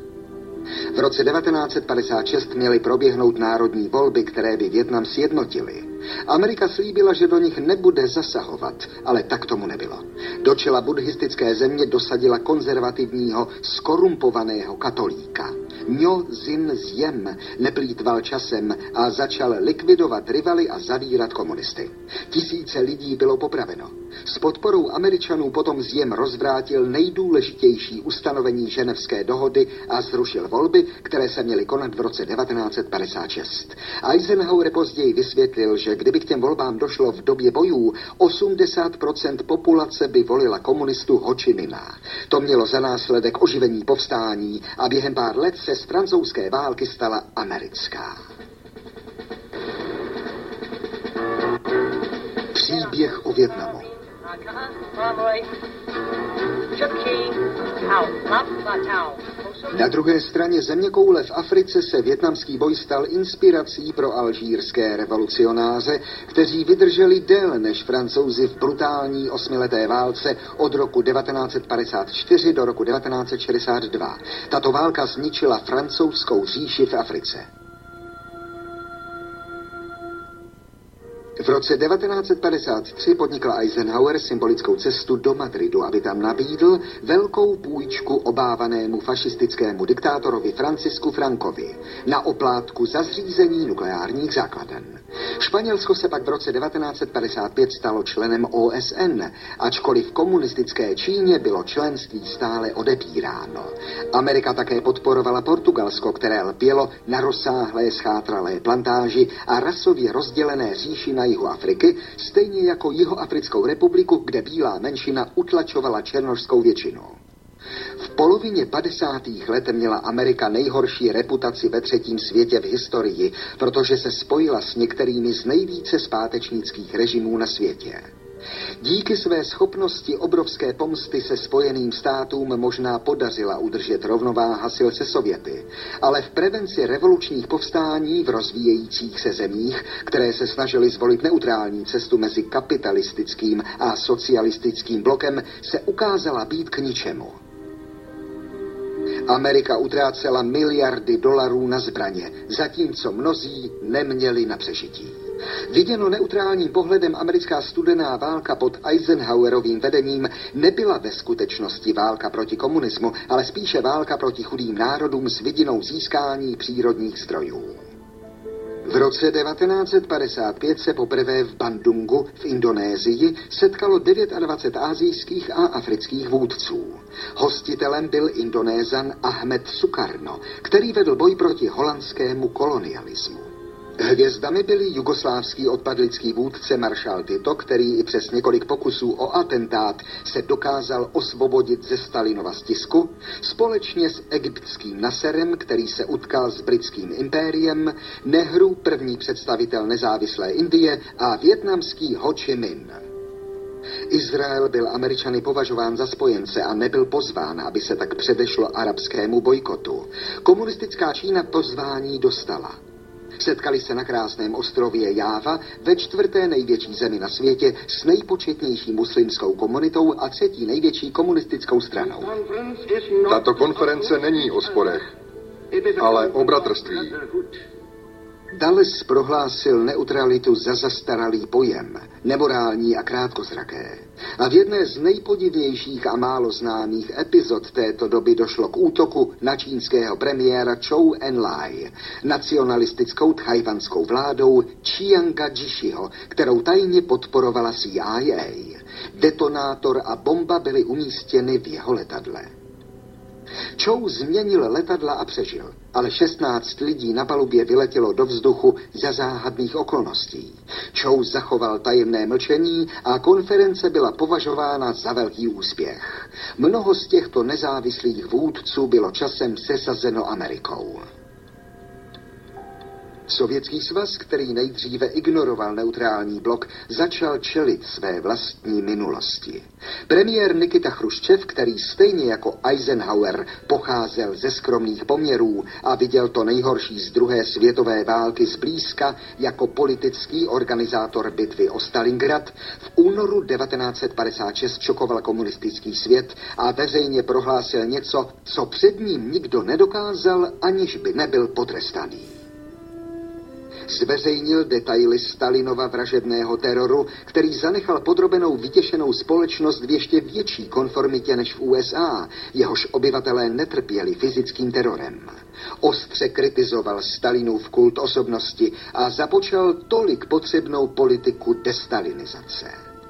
V roce devatenáct set padesát šest měly proběhnout národní volby, které by Vietnam sjednotily. Amerika slíbila, že do nich nebude zasahovat, ale tak tomu nebylo. Do čela buddhistické země dosadila konzervativního, skorumpovaného katolíka. Nho Zin Ziem neplýtval časem a začal likvidovat rivaly a zavírat komunisty. Tisíce lidí bylo popraveno. S podporou Američanů potom Ziem rozvrátil nejdůležitější ustanovení Ženevské dohody a zrušil volby, které se měly konat v roce devatenáct set padesát šest. Eisenhower později vysvětlil, že kdyby k těm volbám došlo v době bojů, osmdesát procent populace by volila komunistu Ho Chi Mina. To mělo za následek oživení povstání a během pár let se z francouzské války stala americká. Příběh o Vietnamu. Na druhé straně zeměkoule v Africe se vietnamský boj stal inspirací pro alžírské revolucionáře, kteří vydrželi déle než Francouzi v brutální osmileté válce od roku devatenáct set padesát čtyři do roku devatenáct set šedesát dva. Tato válka zničila francouzskou říši v Africe. V roce devatenáct set padesát tři podnikl Eisenhower symbolickou cestu do Madridu, aby tam nabídl velkou půjčku obávanému fašistickému diktátorovi Francisku Francovi na oplátku za zřízení nukleárních základen. Španělsko se pak v roce devatenáct set padesát pět stalo členem O S N, ačkoliv v komunistické Číně bylo členství stále odepíráno. Amerika také podporovala Portugalsko, které lpělo na rozsáhlé schátralé plantáži a rasově rozdělené říši na jihu Afriky, stejně jako Jihoafrickou republiku, kde bílá menšina utlačovala černošskou většinu. V polovině padesátých let měla Amerika nejhorší reputaci ve třetím světě v historii, protože se spojila s některými z nejvíce zpátečnických režimů na světě. Díky své schopnosti obrovské pomsty se Spojeným státům možná podařila udržet rovnováha sil se Sověty, ale v prevenci revolučních povstání v rozvíjejících se zemích, které se snažily zvolit neutrální cestu mezi kapitalistickým a socialistickým blokem, se ukázala být k ničemu. Amerika utrácela miliardy dolarů na zbraně, zatímco mnozí neměli na přežití. Viděno neutrálním pohledem americká studená válka pod Eisenhowerovým vedením nebyla ve skutečnosti válka proti komunismu, ale spíše válka proti chudým národům s vidinou získání přírodních zdrojů. V roce devatenáct set padesát pět se poprvé v Bandungu v Indonésii setkalo dvacet devět asijských a afrických vůdců. Hostitelem byl Indonézan Ahmed Sukarno, který vedl boj proti holandskému kolonialismu. Hvězdami byli jugoslávský odpadlický vůdce maršál Tito, který i přes několik pokusů o atentát se dokázal osvobodit ze Stalinova stisku, společně s egyptským Nasserem, který se utkal s britským impériem, Nehru, první představitel nezávislé Indie, a vietnamský Ho Chi Minh. Izrael byl Američany považován za spojence a nebyl pozván, aby se tak předešlo arabskému bojkotu. Komunistická Čína pozvání dostala. Setkali se na krásném ostrově Jáva ve čtvrté největší zemi na světě s nejpočetnější muslimskou komunitou a třetí největší komunistickou stranou. Tato konference není o sporech, ale o bratrství. Dulles prohlásil neutralitu za zastaralý pojem, nemorální a krátkozraké. A v jedné z nejpodivnějších a málo známých epizod této doby došlo k útoku na čínského premiéra Chou En-lai, nacionalistickou tchajwanskou vládou Chianga Jishiho, kterou tajně podporovala C I A. Detonátor a bomba byly umístěny v jeho letadle. Chou změnil letadla a přežil, ale šestnáct lidí na palubě vyletělo do vzduchu za záhadných okolností. Chou zachoval tajemné mlčení a konference byla považována za velký úspěch. Mnoho z těchto nezávislých vůdců bylo časem sesazeno Amerikou. Sovětský svaz, který nejdříve ignoroval neutrální blok, začal čelit své vlastní minulosti. Premiér Nikita Chruščev, který stejně jako Eisenhower pocházel ze skromných poměrů a viděl to nejhorší z druhé světové války zblízka jako politický organizátor bitvy o Stalingrad, v únoru devatenáct set padesát šest šokoval komunistický svět a veřejně prohlásil něco, co před ním nikdo nedokázal, aniž by nebyl potrestaný. Zveřejnil detaily Stalinova vražedného teroru, který zanechal podrobenou vytěšenou společnost v ještě větší konformitě než v U S A, jehož obyvatelé netrpěli fyzickým terorem. Ostře kritizoval Stalinův kult osobnosti a započal tolik potřebnou politiku destalinizace.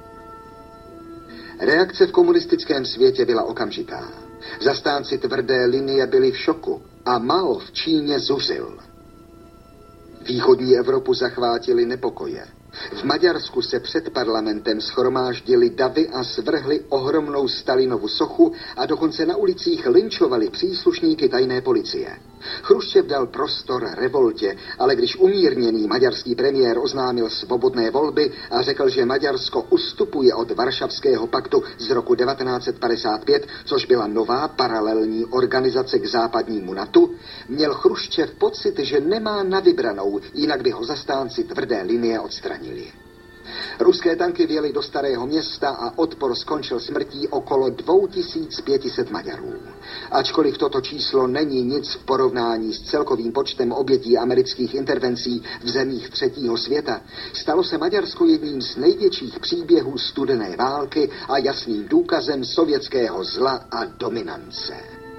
Reakce v komunistickém světě byla okamžitá. Zastánci tvrdé linie byli v šoku a Mao v Číně zuřil. Východní Evropu zachvátily nepokoje. V Maďarsku se před parlamentem shromáždili davy a svrhli ohromnou Stalinovu sochu a dokonce na ulicích lynčovali příslušníky tajné policie. Chruščev dal prostor revoltě, ale když umírněný maďarský premiér oznámil svobodné volby a řekl, že Maďarsko ustupuje od Varšavského paktu z roku devatenáct set padesát pět, což byla nová paralelní organizace k západnímu NATO, měl Chruščev pocit, že nemá na vybranou, jinak by ho zastánci tvrdé linie odstranili. Ruské tanky vjely do Starého Města a odpor skončil smrtí okolo dva tisíce pět set Maďarů. Ačkoliv toto číslo není nic v porovnání s celkovým počtem obětí amerických intervencí v zemích třetího světa, stalo se Maďarsko jedním z největších příběhů studené války a jasným důkazem sovětského zla a dominance.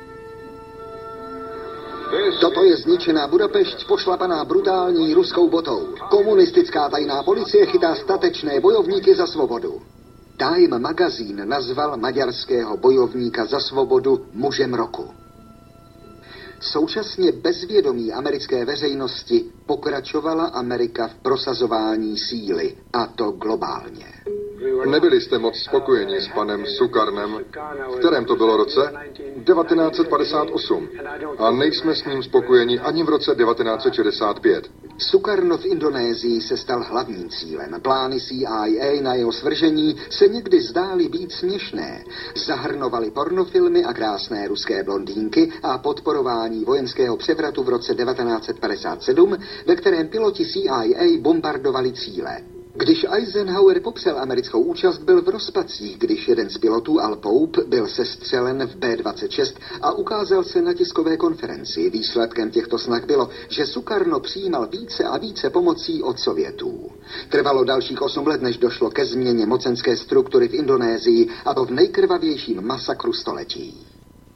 Toto je zničená Budapešť pošlapaná brutální ruskou botou. Komunistická tajná policie chytá statečné bojovníky za svobodu. Time magazín nazval maďarského bojovníka za svobodu mužem roku. Současně bez vědomí americké veřejnosti pokračovala Amerika v prosazování síly, a to globálně. Nebyli jste moc spokojeni s panem Sukarnem, v kterém to bylo roce? devatenáct set padesát osm. A nejsme s ním spokojeni ani v roce devatenáct set šedesát pět. Sukarno v Indonésii se stal hlavním cílem. Plány C I A na jeho svržení se někdy zdály být směšné. Zahrnovaly pornofilmy a krásné ruské blondýnky a podporování vojenského převratu v roce devatenáct set padesát sedm, ve kterém piloti C I A bombardovali cíle. Když Eisenhower popřel americkou účast, byl v rozpacích, když jeden z pilotů, Al Pope, byl sestřelen v B dvacet šest a ukázal se na tiskové konferenci. Výsledkem těchto snah bylo, že Sukarno přijímal více a více pomocí od Sovětů. Trvalo dalších osm let, než došlo ke změně mocenské struktury v Indonésii, a to v nejkrvavějším masakru století.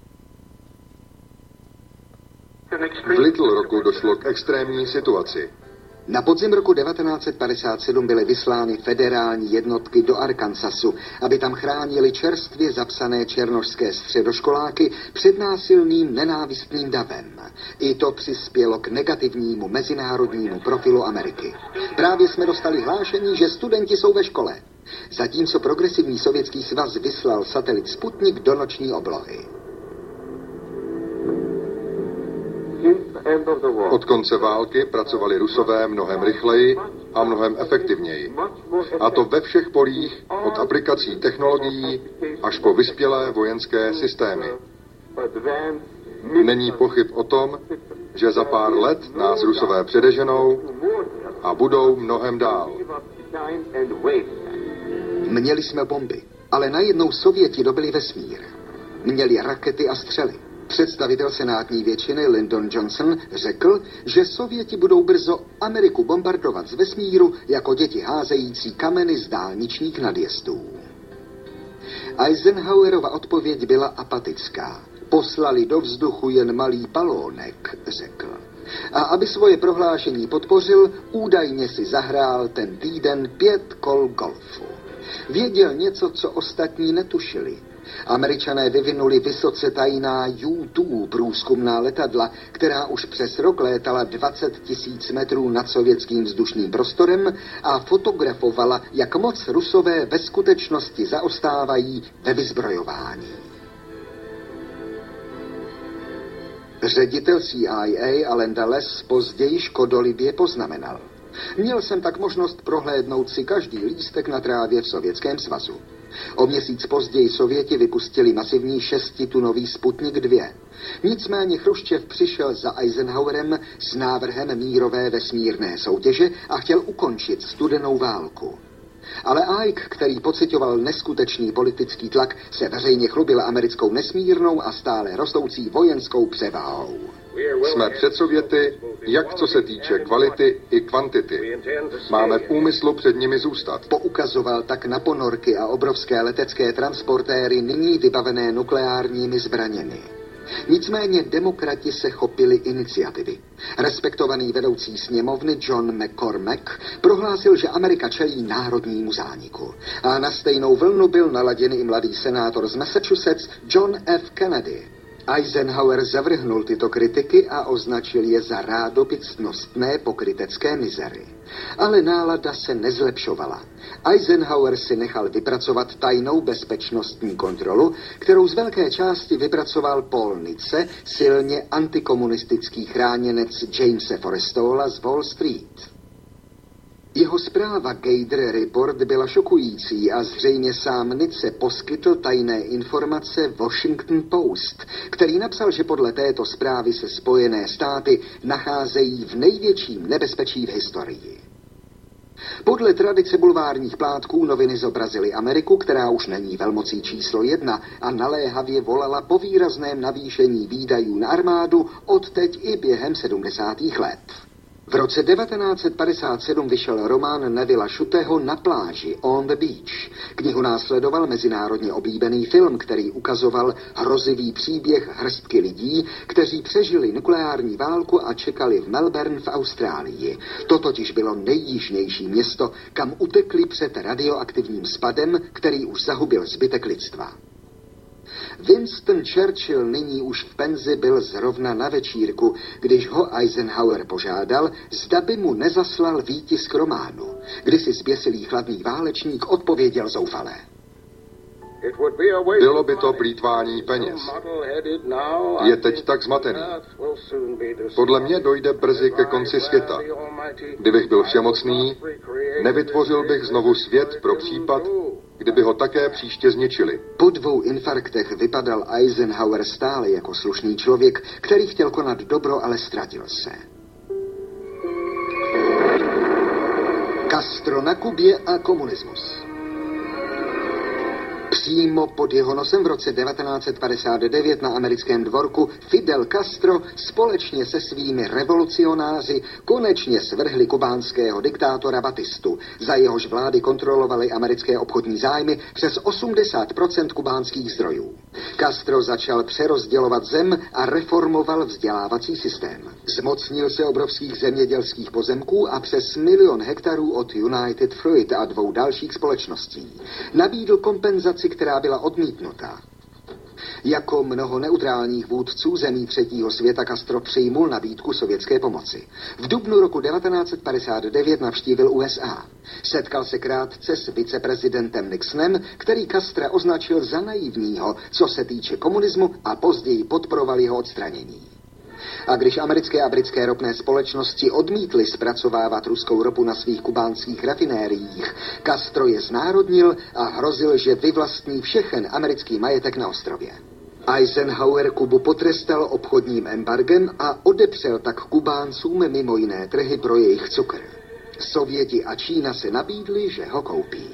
V Little Rocku došlo k extrémní situaci. Na podzim roku devatenáct set padesát sedm byly vyslány federální jednotky do Arkansasu, aby tam chránili čerstvě zapsané černošské středoškoláky před násilným nenávistným davem. I to přispělo k negativnímu mezinárodnímu profilu Ameriky. Právě jsme dostali hlášení, že studenti jsou ve škole, zatímco progresivní sovětský svaz vyslal satelit Sputnik do noční oblohy. Od konce války pracovali Rusové mnohem rychleji a mnohem efektivněji. A to ve všech polích, od aplikací technologií až po vyspělé vojenské systémy. Není pochyb o tom, že za pár let nás Rusové předeženou a budou mnohem dál. Měli jsme bomby, ale najednou Sověti dobyli vesmír. Měli rakety a střely. Představitel senátní většiny Lyndon Johnson řekl, že Sověti budou brzo Ameriku bombardovat z vesmíru jako děti házející kameny z dálničních nadjezdů. Eisenhowerova odpověď byla apatická. Poslali do vzduchu jen malý balónek, řekl. A aby svoje prohlášení podpořil, údajně si zahrál ten týden pět kol golfu. Věděl něco, co ostatní netušili. Američané vyvinuli vysoce tajná U dva průzkumná letadla, která už přes rok létala dvacet tisíc metrů nad sovětským vzdušným prostorem a fotografovala, jak moc Rusové ve skutečnosti zaostávají ve vyzbrojování. Ředitel C I A Allen Dulles později škodolibě poznamenal: Měl jsem tak možnost prohlédnout si každý lístek na trávě v Sovětském svazu. O měsíc později Sověti vypustili masivní šestitunový Sputnik dva. Nicméně Chruščev přišel za Eisenhowerem s návrhem mírové vesmírné soutěže a chtěl ukončit studenou válku. Ale Ike, který pociťoval neskutečný politický tlak, se veřejně chlubil americkou nesmírnou a stále rostoucí vojenskou převahou. Jsme před Sověty, jak co se týče kvality i kvantity. Máme v úmyslu před nimi zůstat. Poukazoval tak na ponorky a obrovské letecké transportéry nyní vybavené nukleárními zbraněmi. Nicméně demokrati se chopili iniciativy. Respektovaný vedoucí sněmovny John McCormack prohlásil, že Amerika čelí národnímu zániku. A na stejnou vlnu byl naladěn i mladý senátor z Massachusetts John F. Kennedy. Eisenhower zavrhnul tyto kritiky a označil je za rádobytnostné pokrytecké mizery. Ale nálada se nezlepšovala. Eisenhower si nechal vypracovat tajnou bezpečnostní kontrolu, kterou z velké části vypracoval Paul Nitze, silně antikomunistický chráněnec Jamese Forrestola z Wall Street. Jeho zpráva Gator Report byla šokující a zřejmě sám Nitze poskytl tajné informace Washington Post, který napsal, že podle této zprávy se Spojené státy nacházejí v největším nebezpečí v historii. Podle tradice bulvárních plátků noviny zobrazily Ameriku, která už není velmocí číslo jedna a naléhavě volala po výrazném navýšení výdajů na armádu odteď i během sedmdesátých let. V roce devatenáct set padesát sedm vyšel román Nevilla Shutteho Na pláži, On the Beach. Knihu následoval mezinárodně oblíbený film, který ukazoval hrozivý příběh hrstky lidí, kteří přežili nukleární válku a čekali v Melbourne v Austrálii. To totiž bylo nejjižnější město, kam utekli před radioaktivním spadem, který už zahubil zbytek lidstva. Winston Churchill, nyní už v penzi, byl zrovna na večírku, když ho Eisenhower požádal, zda by mu nezaslal výtisk románu. Když si zběsilý chladný válečník odpověděl zoufale: Bylo by to plýtvání peněz. Je teď tak zmatený. Podle mě dojde brzy ke konci světa. Kdybych byl všemocný, nevytvořil bych znovu svět pro případ, kdyby ho také příště zničili. Po dvou infarktech vypadal Eisenhower stále jako slušný člověk, který chtěl konat dobro, ale ztratil se. Castro na Kubě a komunismus. Přímo pod jeho nosem v roce devatenáct set padesát devět na americkém dvorku Fidel Castro společně se svými revolucionáři konečně svrhli kubánského diktátora Batistu. Za jehož vlády kontrolovali americké obchodní zájmy přes osmdesát procent kubánských zdrojů. Castro začal přerozdělovat zem a reformoval vzdělávací systém. Zmocnil se obrovských zemědělských pozemků a přes milion hektarů od United Fruit a dvou dalších společností. Nabídl kompenzaci, která byla odmítnuta. Jako mnoho neutrálních vůdců zemí třetího světa Castro přijmul nabídku sovětské pomoci. V dubnu roku devatenáct set padesát devět navštívil U S A. Setkal se krátce s viceprezidentem Nixonem, který Castra označil za naivního, co se týče komunismu, a později podporoval jeho odstranění. A když americké a britské ropné společnosti odmítly zpracovávat ruskou ropu na svých kubánských rafinériích, Castro je znárodnil a hrozil, že vyvlastní všechen americký majetek na ostrově. Eisenhower Kubu potrestal obchodním embargem a odepřel tak Kubáncům mimo jiné trhy pro jejich cukr. Sověti a Čína se nabídli, že ho koupí.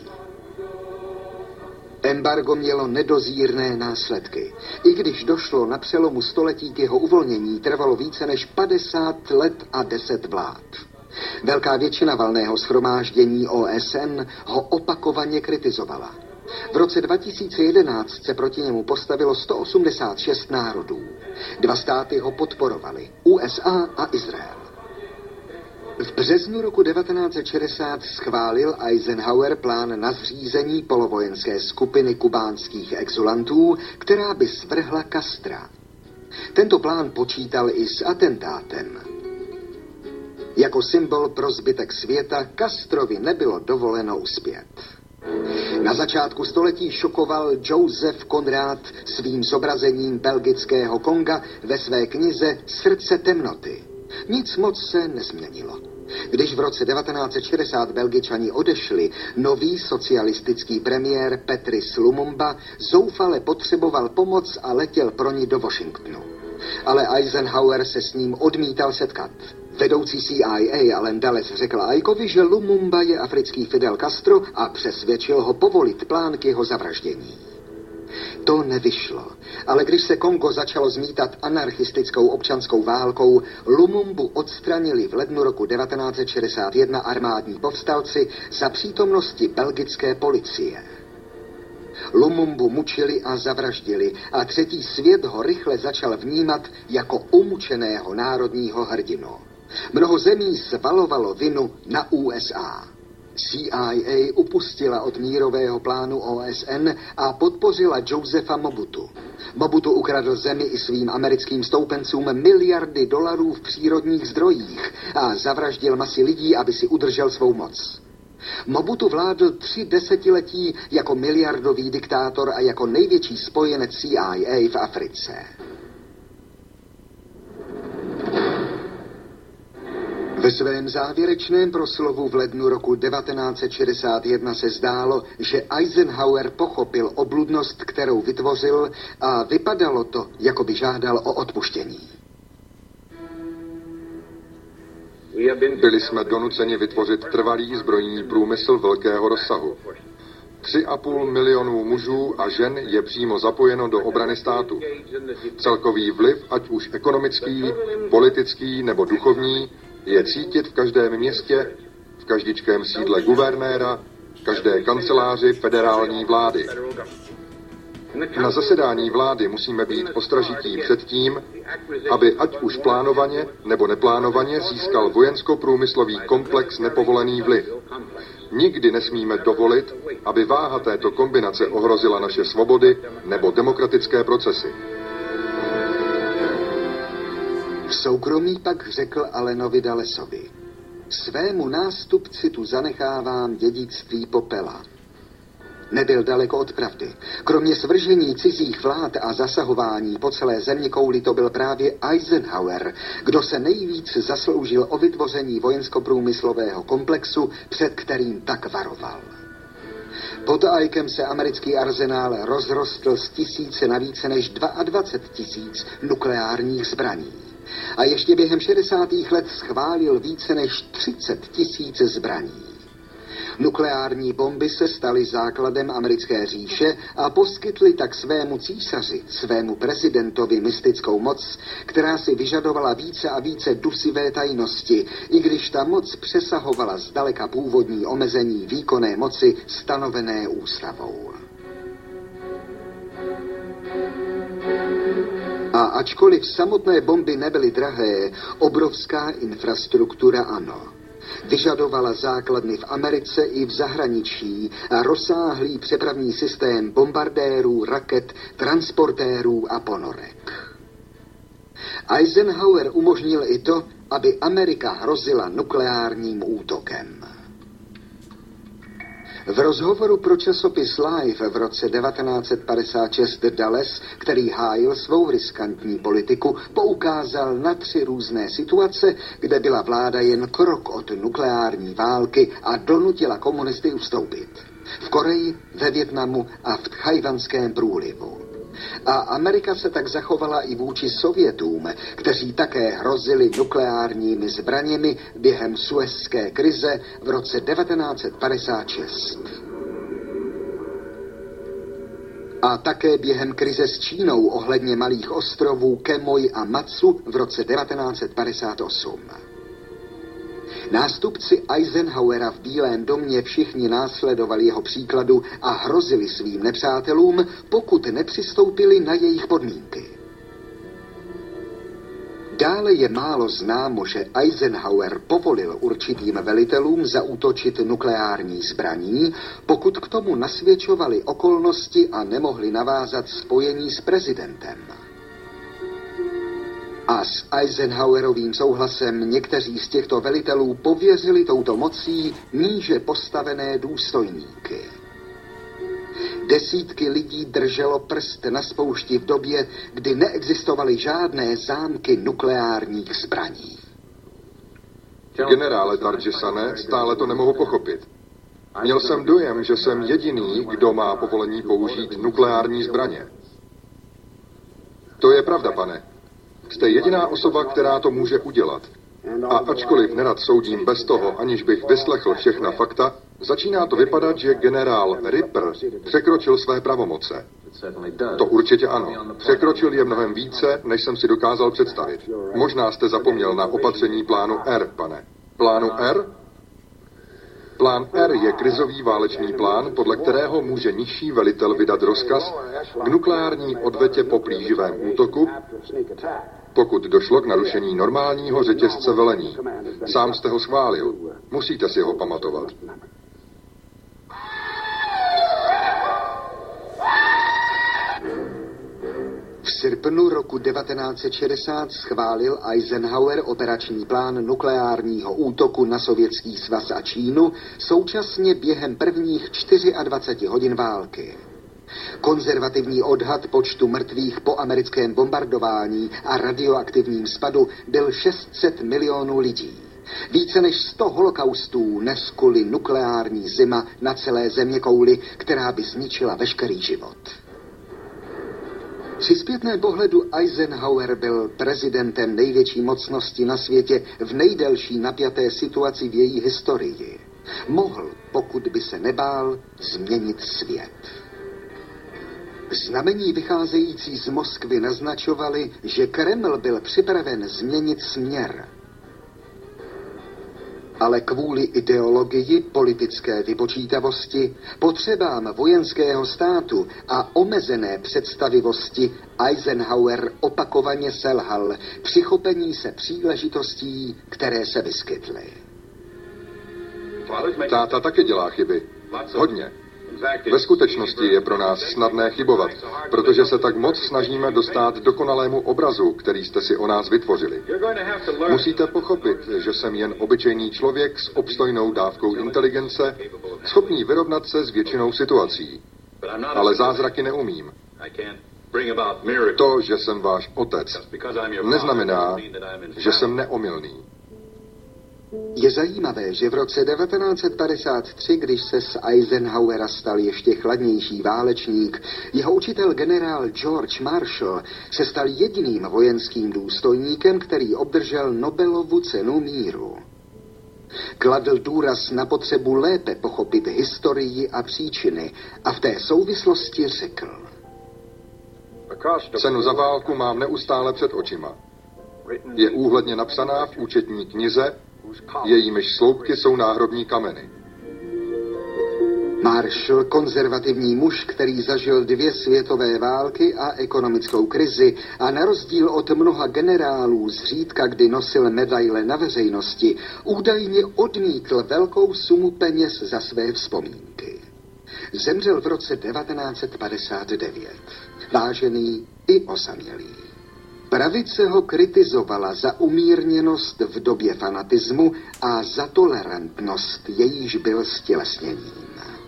Embargo mělo nedozírné následky. I když došlo na přelomu století k jeho uvolnění, trvalo více než padesát let a deset vlád. Velká většina valného shromáždění O S N ho opakovaně kritizovala. V roce dva tisíce jedenáct se proti němu postavilo sto osmdesát šest národů. Dva státy ho podporovaly, U S A a Izrael. V březnu roku devatenáct set šedesát schválil Eisenhower plán na zřízení polovojenské skupiny kubánských exulantů, která by svrhla Castra. Tento plán počítal i s atentátem. Jako symbol pro zbytek světa Castrovi nebylo dovoleno uspět. Na začátku století šokoval Joseph Conrad svým zobrazením belgického Konga ve své knize Srdce temnoty. Nic moc se nezměnilo. Když v roce devatenáct set šedesát Belgičani odešli, nový socialistický premiér Patrice Lumumba zoufale potřeboval pomoc a letěl pro ní do Washingtonu. Ale Eisenhower se s ním odmítal setkat. Vedoucí C I A Allen Dulles řekl Eikovi, že Lumumba je africký Fidel Castro a přesvědčil ho povolit plán k jeho zavraždění. To nevyšlo, ale když se Kongo začalo zmítat anarchistickou občanskou válkou, Lumumbu odstranili v lednu roku devatenáct set šedesát jedna armádní povstalci za přítomnosti belgické policie. Lumumbu mučili a zavraždili a třetí svět ho rychle začal vnímat jako umučeného národního hrdinu. Mnoho zemí svalovalo vinu na U S A. C I A upustila od mírového plánu O S N a podpořila Josefa Mobutu. Mobutu ukradl zemi i svým americkým stoupencům miliardy dolarů v přírodních zdrojích a zavraždil masy lidí, aby si udržel svou moc. Mobutu vládl tři desetiletí jako miliardový diktátor a jako největší spojenec C I A v Africe. Ve svém závěrečném proslovu v lednu roku devatenáct set šedesát jedna se zdálo, že Eisenhower pochopil obludnost, kterou vytvořil, a vypadalo to, jako by žádal o odpuštění. Byli jsme donuceni vytvořit trvalý zbrojní průmysl velkého rozsahu. Tři a půl milionů mužů a žen je přímo zapojeno do obrany státu. Celkový vliv, ať už ekonomický, politický nebo duchovní, je cítit v každém městě, v každičkém sídle guvernéra, v každé kanceláři federální vlády. Na zasedání vlády musíme být ostražití před tím, aby ať už plánovaně nebo neplánovaně získal vojensko-průmyslový komplex nepovolený vliv. Nikdy nesmíme dovolit, aby váha této kombinace ohrozila naše svobody nebo demokratické procesy. V soukromí pak řekl Allenovi Dullesovi: svému nástupci tu zanechávám dědictví popela. Nebyl daleko od pravdy. Kromě svržení cizích vlád a zasahování po celé zeměkouli to byl právě Eisenhower, kdo se nejvíc zasloužil o vytvoření vojensko-průmyslového komplexu, před kterým tak varoval. Pod Eikem se americký arzenál rozrostl z tisíce na více než dvacet dva tisíc nukleárních zbraní. A ještě během šedesátých let schválil více než třicet tisíc zbraní. Nukleární bomby se staly základem americké říše a poskytly tak svému císaři, svému prezidentovi mystickou moc, která si vyžadovala více a více dusivé tajnosti, i když ta moc přesahovala zdaleka původní omezení výkonné moci stanovené ústavou. A ačkoliv samotné bomby nebyly drahé, obrovská infrastruktura ano. Vyžadovala základny v Americe i v zahraničí a rozsáhlý přepravní systém bombardérů, raket, transportérů a ponorek. Eisenhower umožnil i to, aby Amerika hrozila nukleárním útokem. V rozhovoru pro časopis Life v roce devatenáct set padesát šest Dulles, který hájil svou riskantní politiku, poukázal na tři různé situace, kde byla vláda jen krok od nukleární války a donutila komunisty ustoupit. V Koreji, ve Vietnamu a v Tchajwanském průlivu. A Amerika se tak zachovala i vůči Sovětům, kteří také hrozili nukleárními zbraněmi během Suezské krize v roce devatenáct set padesát šest. A také během krize s Čínou ohledně malých ostrovů Quemoy a Matsu v roce devatenáct set padesát osm. Nástupci Eisenhowera v Bílém domě všichni následovali jeho příkladu a hrozili svým nepřátelům, pokud nepřistoupili na jejich podmínky. Dále je málo známo, že Eisenhower povolil určitým velitelům zaútočit nukleární zbraní, pokud k tomu nasvědčovaly okolnosti a nemohli navázat spojení s prezidentem. A s Eisenhowerovým souhlasem někteří z těchto velitelů pověřili touto mocí níže postavené důstojníky. Desítky lidí drželo prst na spoušti v době, kdy neexistovaly žádné zámky nukleárních zbraní. Generále Dargesane, stále to nemohu pochopit. Měl jsem dojem, že jsem jediný, kdo má povolení použít nukleární zbraně. To je pravda, pane. Jste jediná osoba, která to může udělat. A ačkoliv nerad soudím bez toho, aniž bych vyslechl všechna fakta, začíná to vypadat, že generál Ripper překročil své pravomoce. To určitě ano. Překročil je mnohem více, než jsem si dokázal představit. Možná jste zapomněl na opatření plánu R, pane. Plánu R? Plán R je krizový válečný plán, podle kterého může nižší velitel vydat rozkaz k nukleární odvetě po plíživém útoku, pokud došlo k narušení normálního řetězce velení. Sám jste ho schválil. Musíte si ho pamatovat. srpnu roku devatenáct set šedesát schválil Eisenhower operační plán nukleárního útoku na Sovětský svaz a Čínu současně během prvních dvaceti čtyř hodin války. Konzervativní odhad počtu mrtvých po americkém bombardování a radioaktivním spadu byl šest set milionů lidí. Více než sto holokaustů nes kvůli nukleární zima na celé zeměkouli, která by zničila veškerý život. Při zpětném pohledu Eisenhower byl prezidentem největší mocnosti na světě v nejdelší napjaté situaci v její historii. Mohl, pokud by se nebál, změnit svět. Znamení vycházející z Moskvy naznačovaly, že Kreml byl připraven změnit směr. Ale kvůli ideologii, politické vypočítavosti, potřebám vojenského státu a omezené představivosti Eisenhower opakovaně selhal při chopení se příležitostí, které se vyskytly. Táta taky dělá chyby. Hodně. Ve skutečnosti je pro nás snadné chybovat, protože se tak moc snažíme dostát dokonalému obrazu, který jste si o nás vytvořili. Musíte pochopit, že jsem jen obyčejný člověk s obstojnou dávkou inteligence, schopný vyrovnat se s většinou situací. Ale zázraky neumím. To, že jsem váš otec, neznamená, že jsem neomylný. Je zajímavé, že v roce devatenáct set padesát tři, když se z Eisenhowera stal ještě chladnější válečník, jeho učitel generál George Marshall se stal jediným vojenským důstojníkem, který obdržel Nobelovu cenu míru. Kladl důraz na potřebu lépe pochopit historii a příčiny a v té souvislosti řekl: Cenu za válku mám neustále před očima. Je úhledně napsaná v účetní knize, jejímiž sloupky jsou náhrobní kameny. Marshall, konzervativní muž, který zažil dvě světové války a ekonomickou krizi a na rozdíl od mnoha generálů zřídka, kdy nosil medaile na veřejnosti, údajně odmítl velkou sumu peněz za své vzpomínky. Zemřel v roce devatenáct set padesát devět. Vážený i osamělý. Pravice ho kritizovala za umírněnost v době fanatismu a za tolerantnost, jejíž byl stělesněním.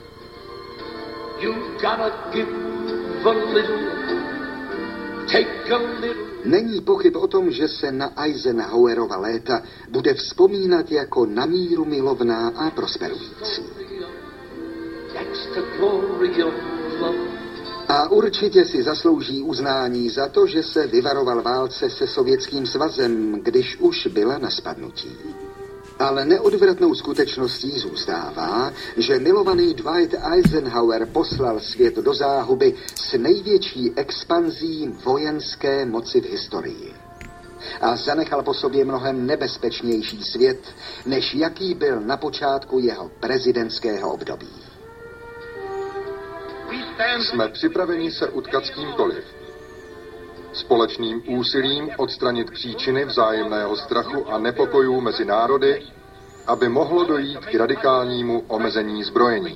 Není pochyb o tom, že se na Eisenhowerova léta bude vzpomínat jako na míru milovná a prosperující. A určitě si zaslouží uznání za to, že se vyvaroval válce se Sovětským svazem, když už byla na spadnutí. Ale neodvratnou skutečností zůstává, že milovaný Dwight Eisenhower poslal svět do záhuby s největší expanzí vojenské moci v historii. A zanechal po sobě mnohem nebezpečnější svět, než jaký byl na počátku jeho prezidentského období. Jsme připraveni se utkat s kýmkoliv. Společným úsilím odstranit příčiny vzájemného strachu a nepokojů mezi národy, aby mohlo dojít k radikálnímu omezení zbrojení.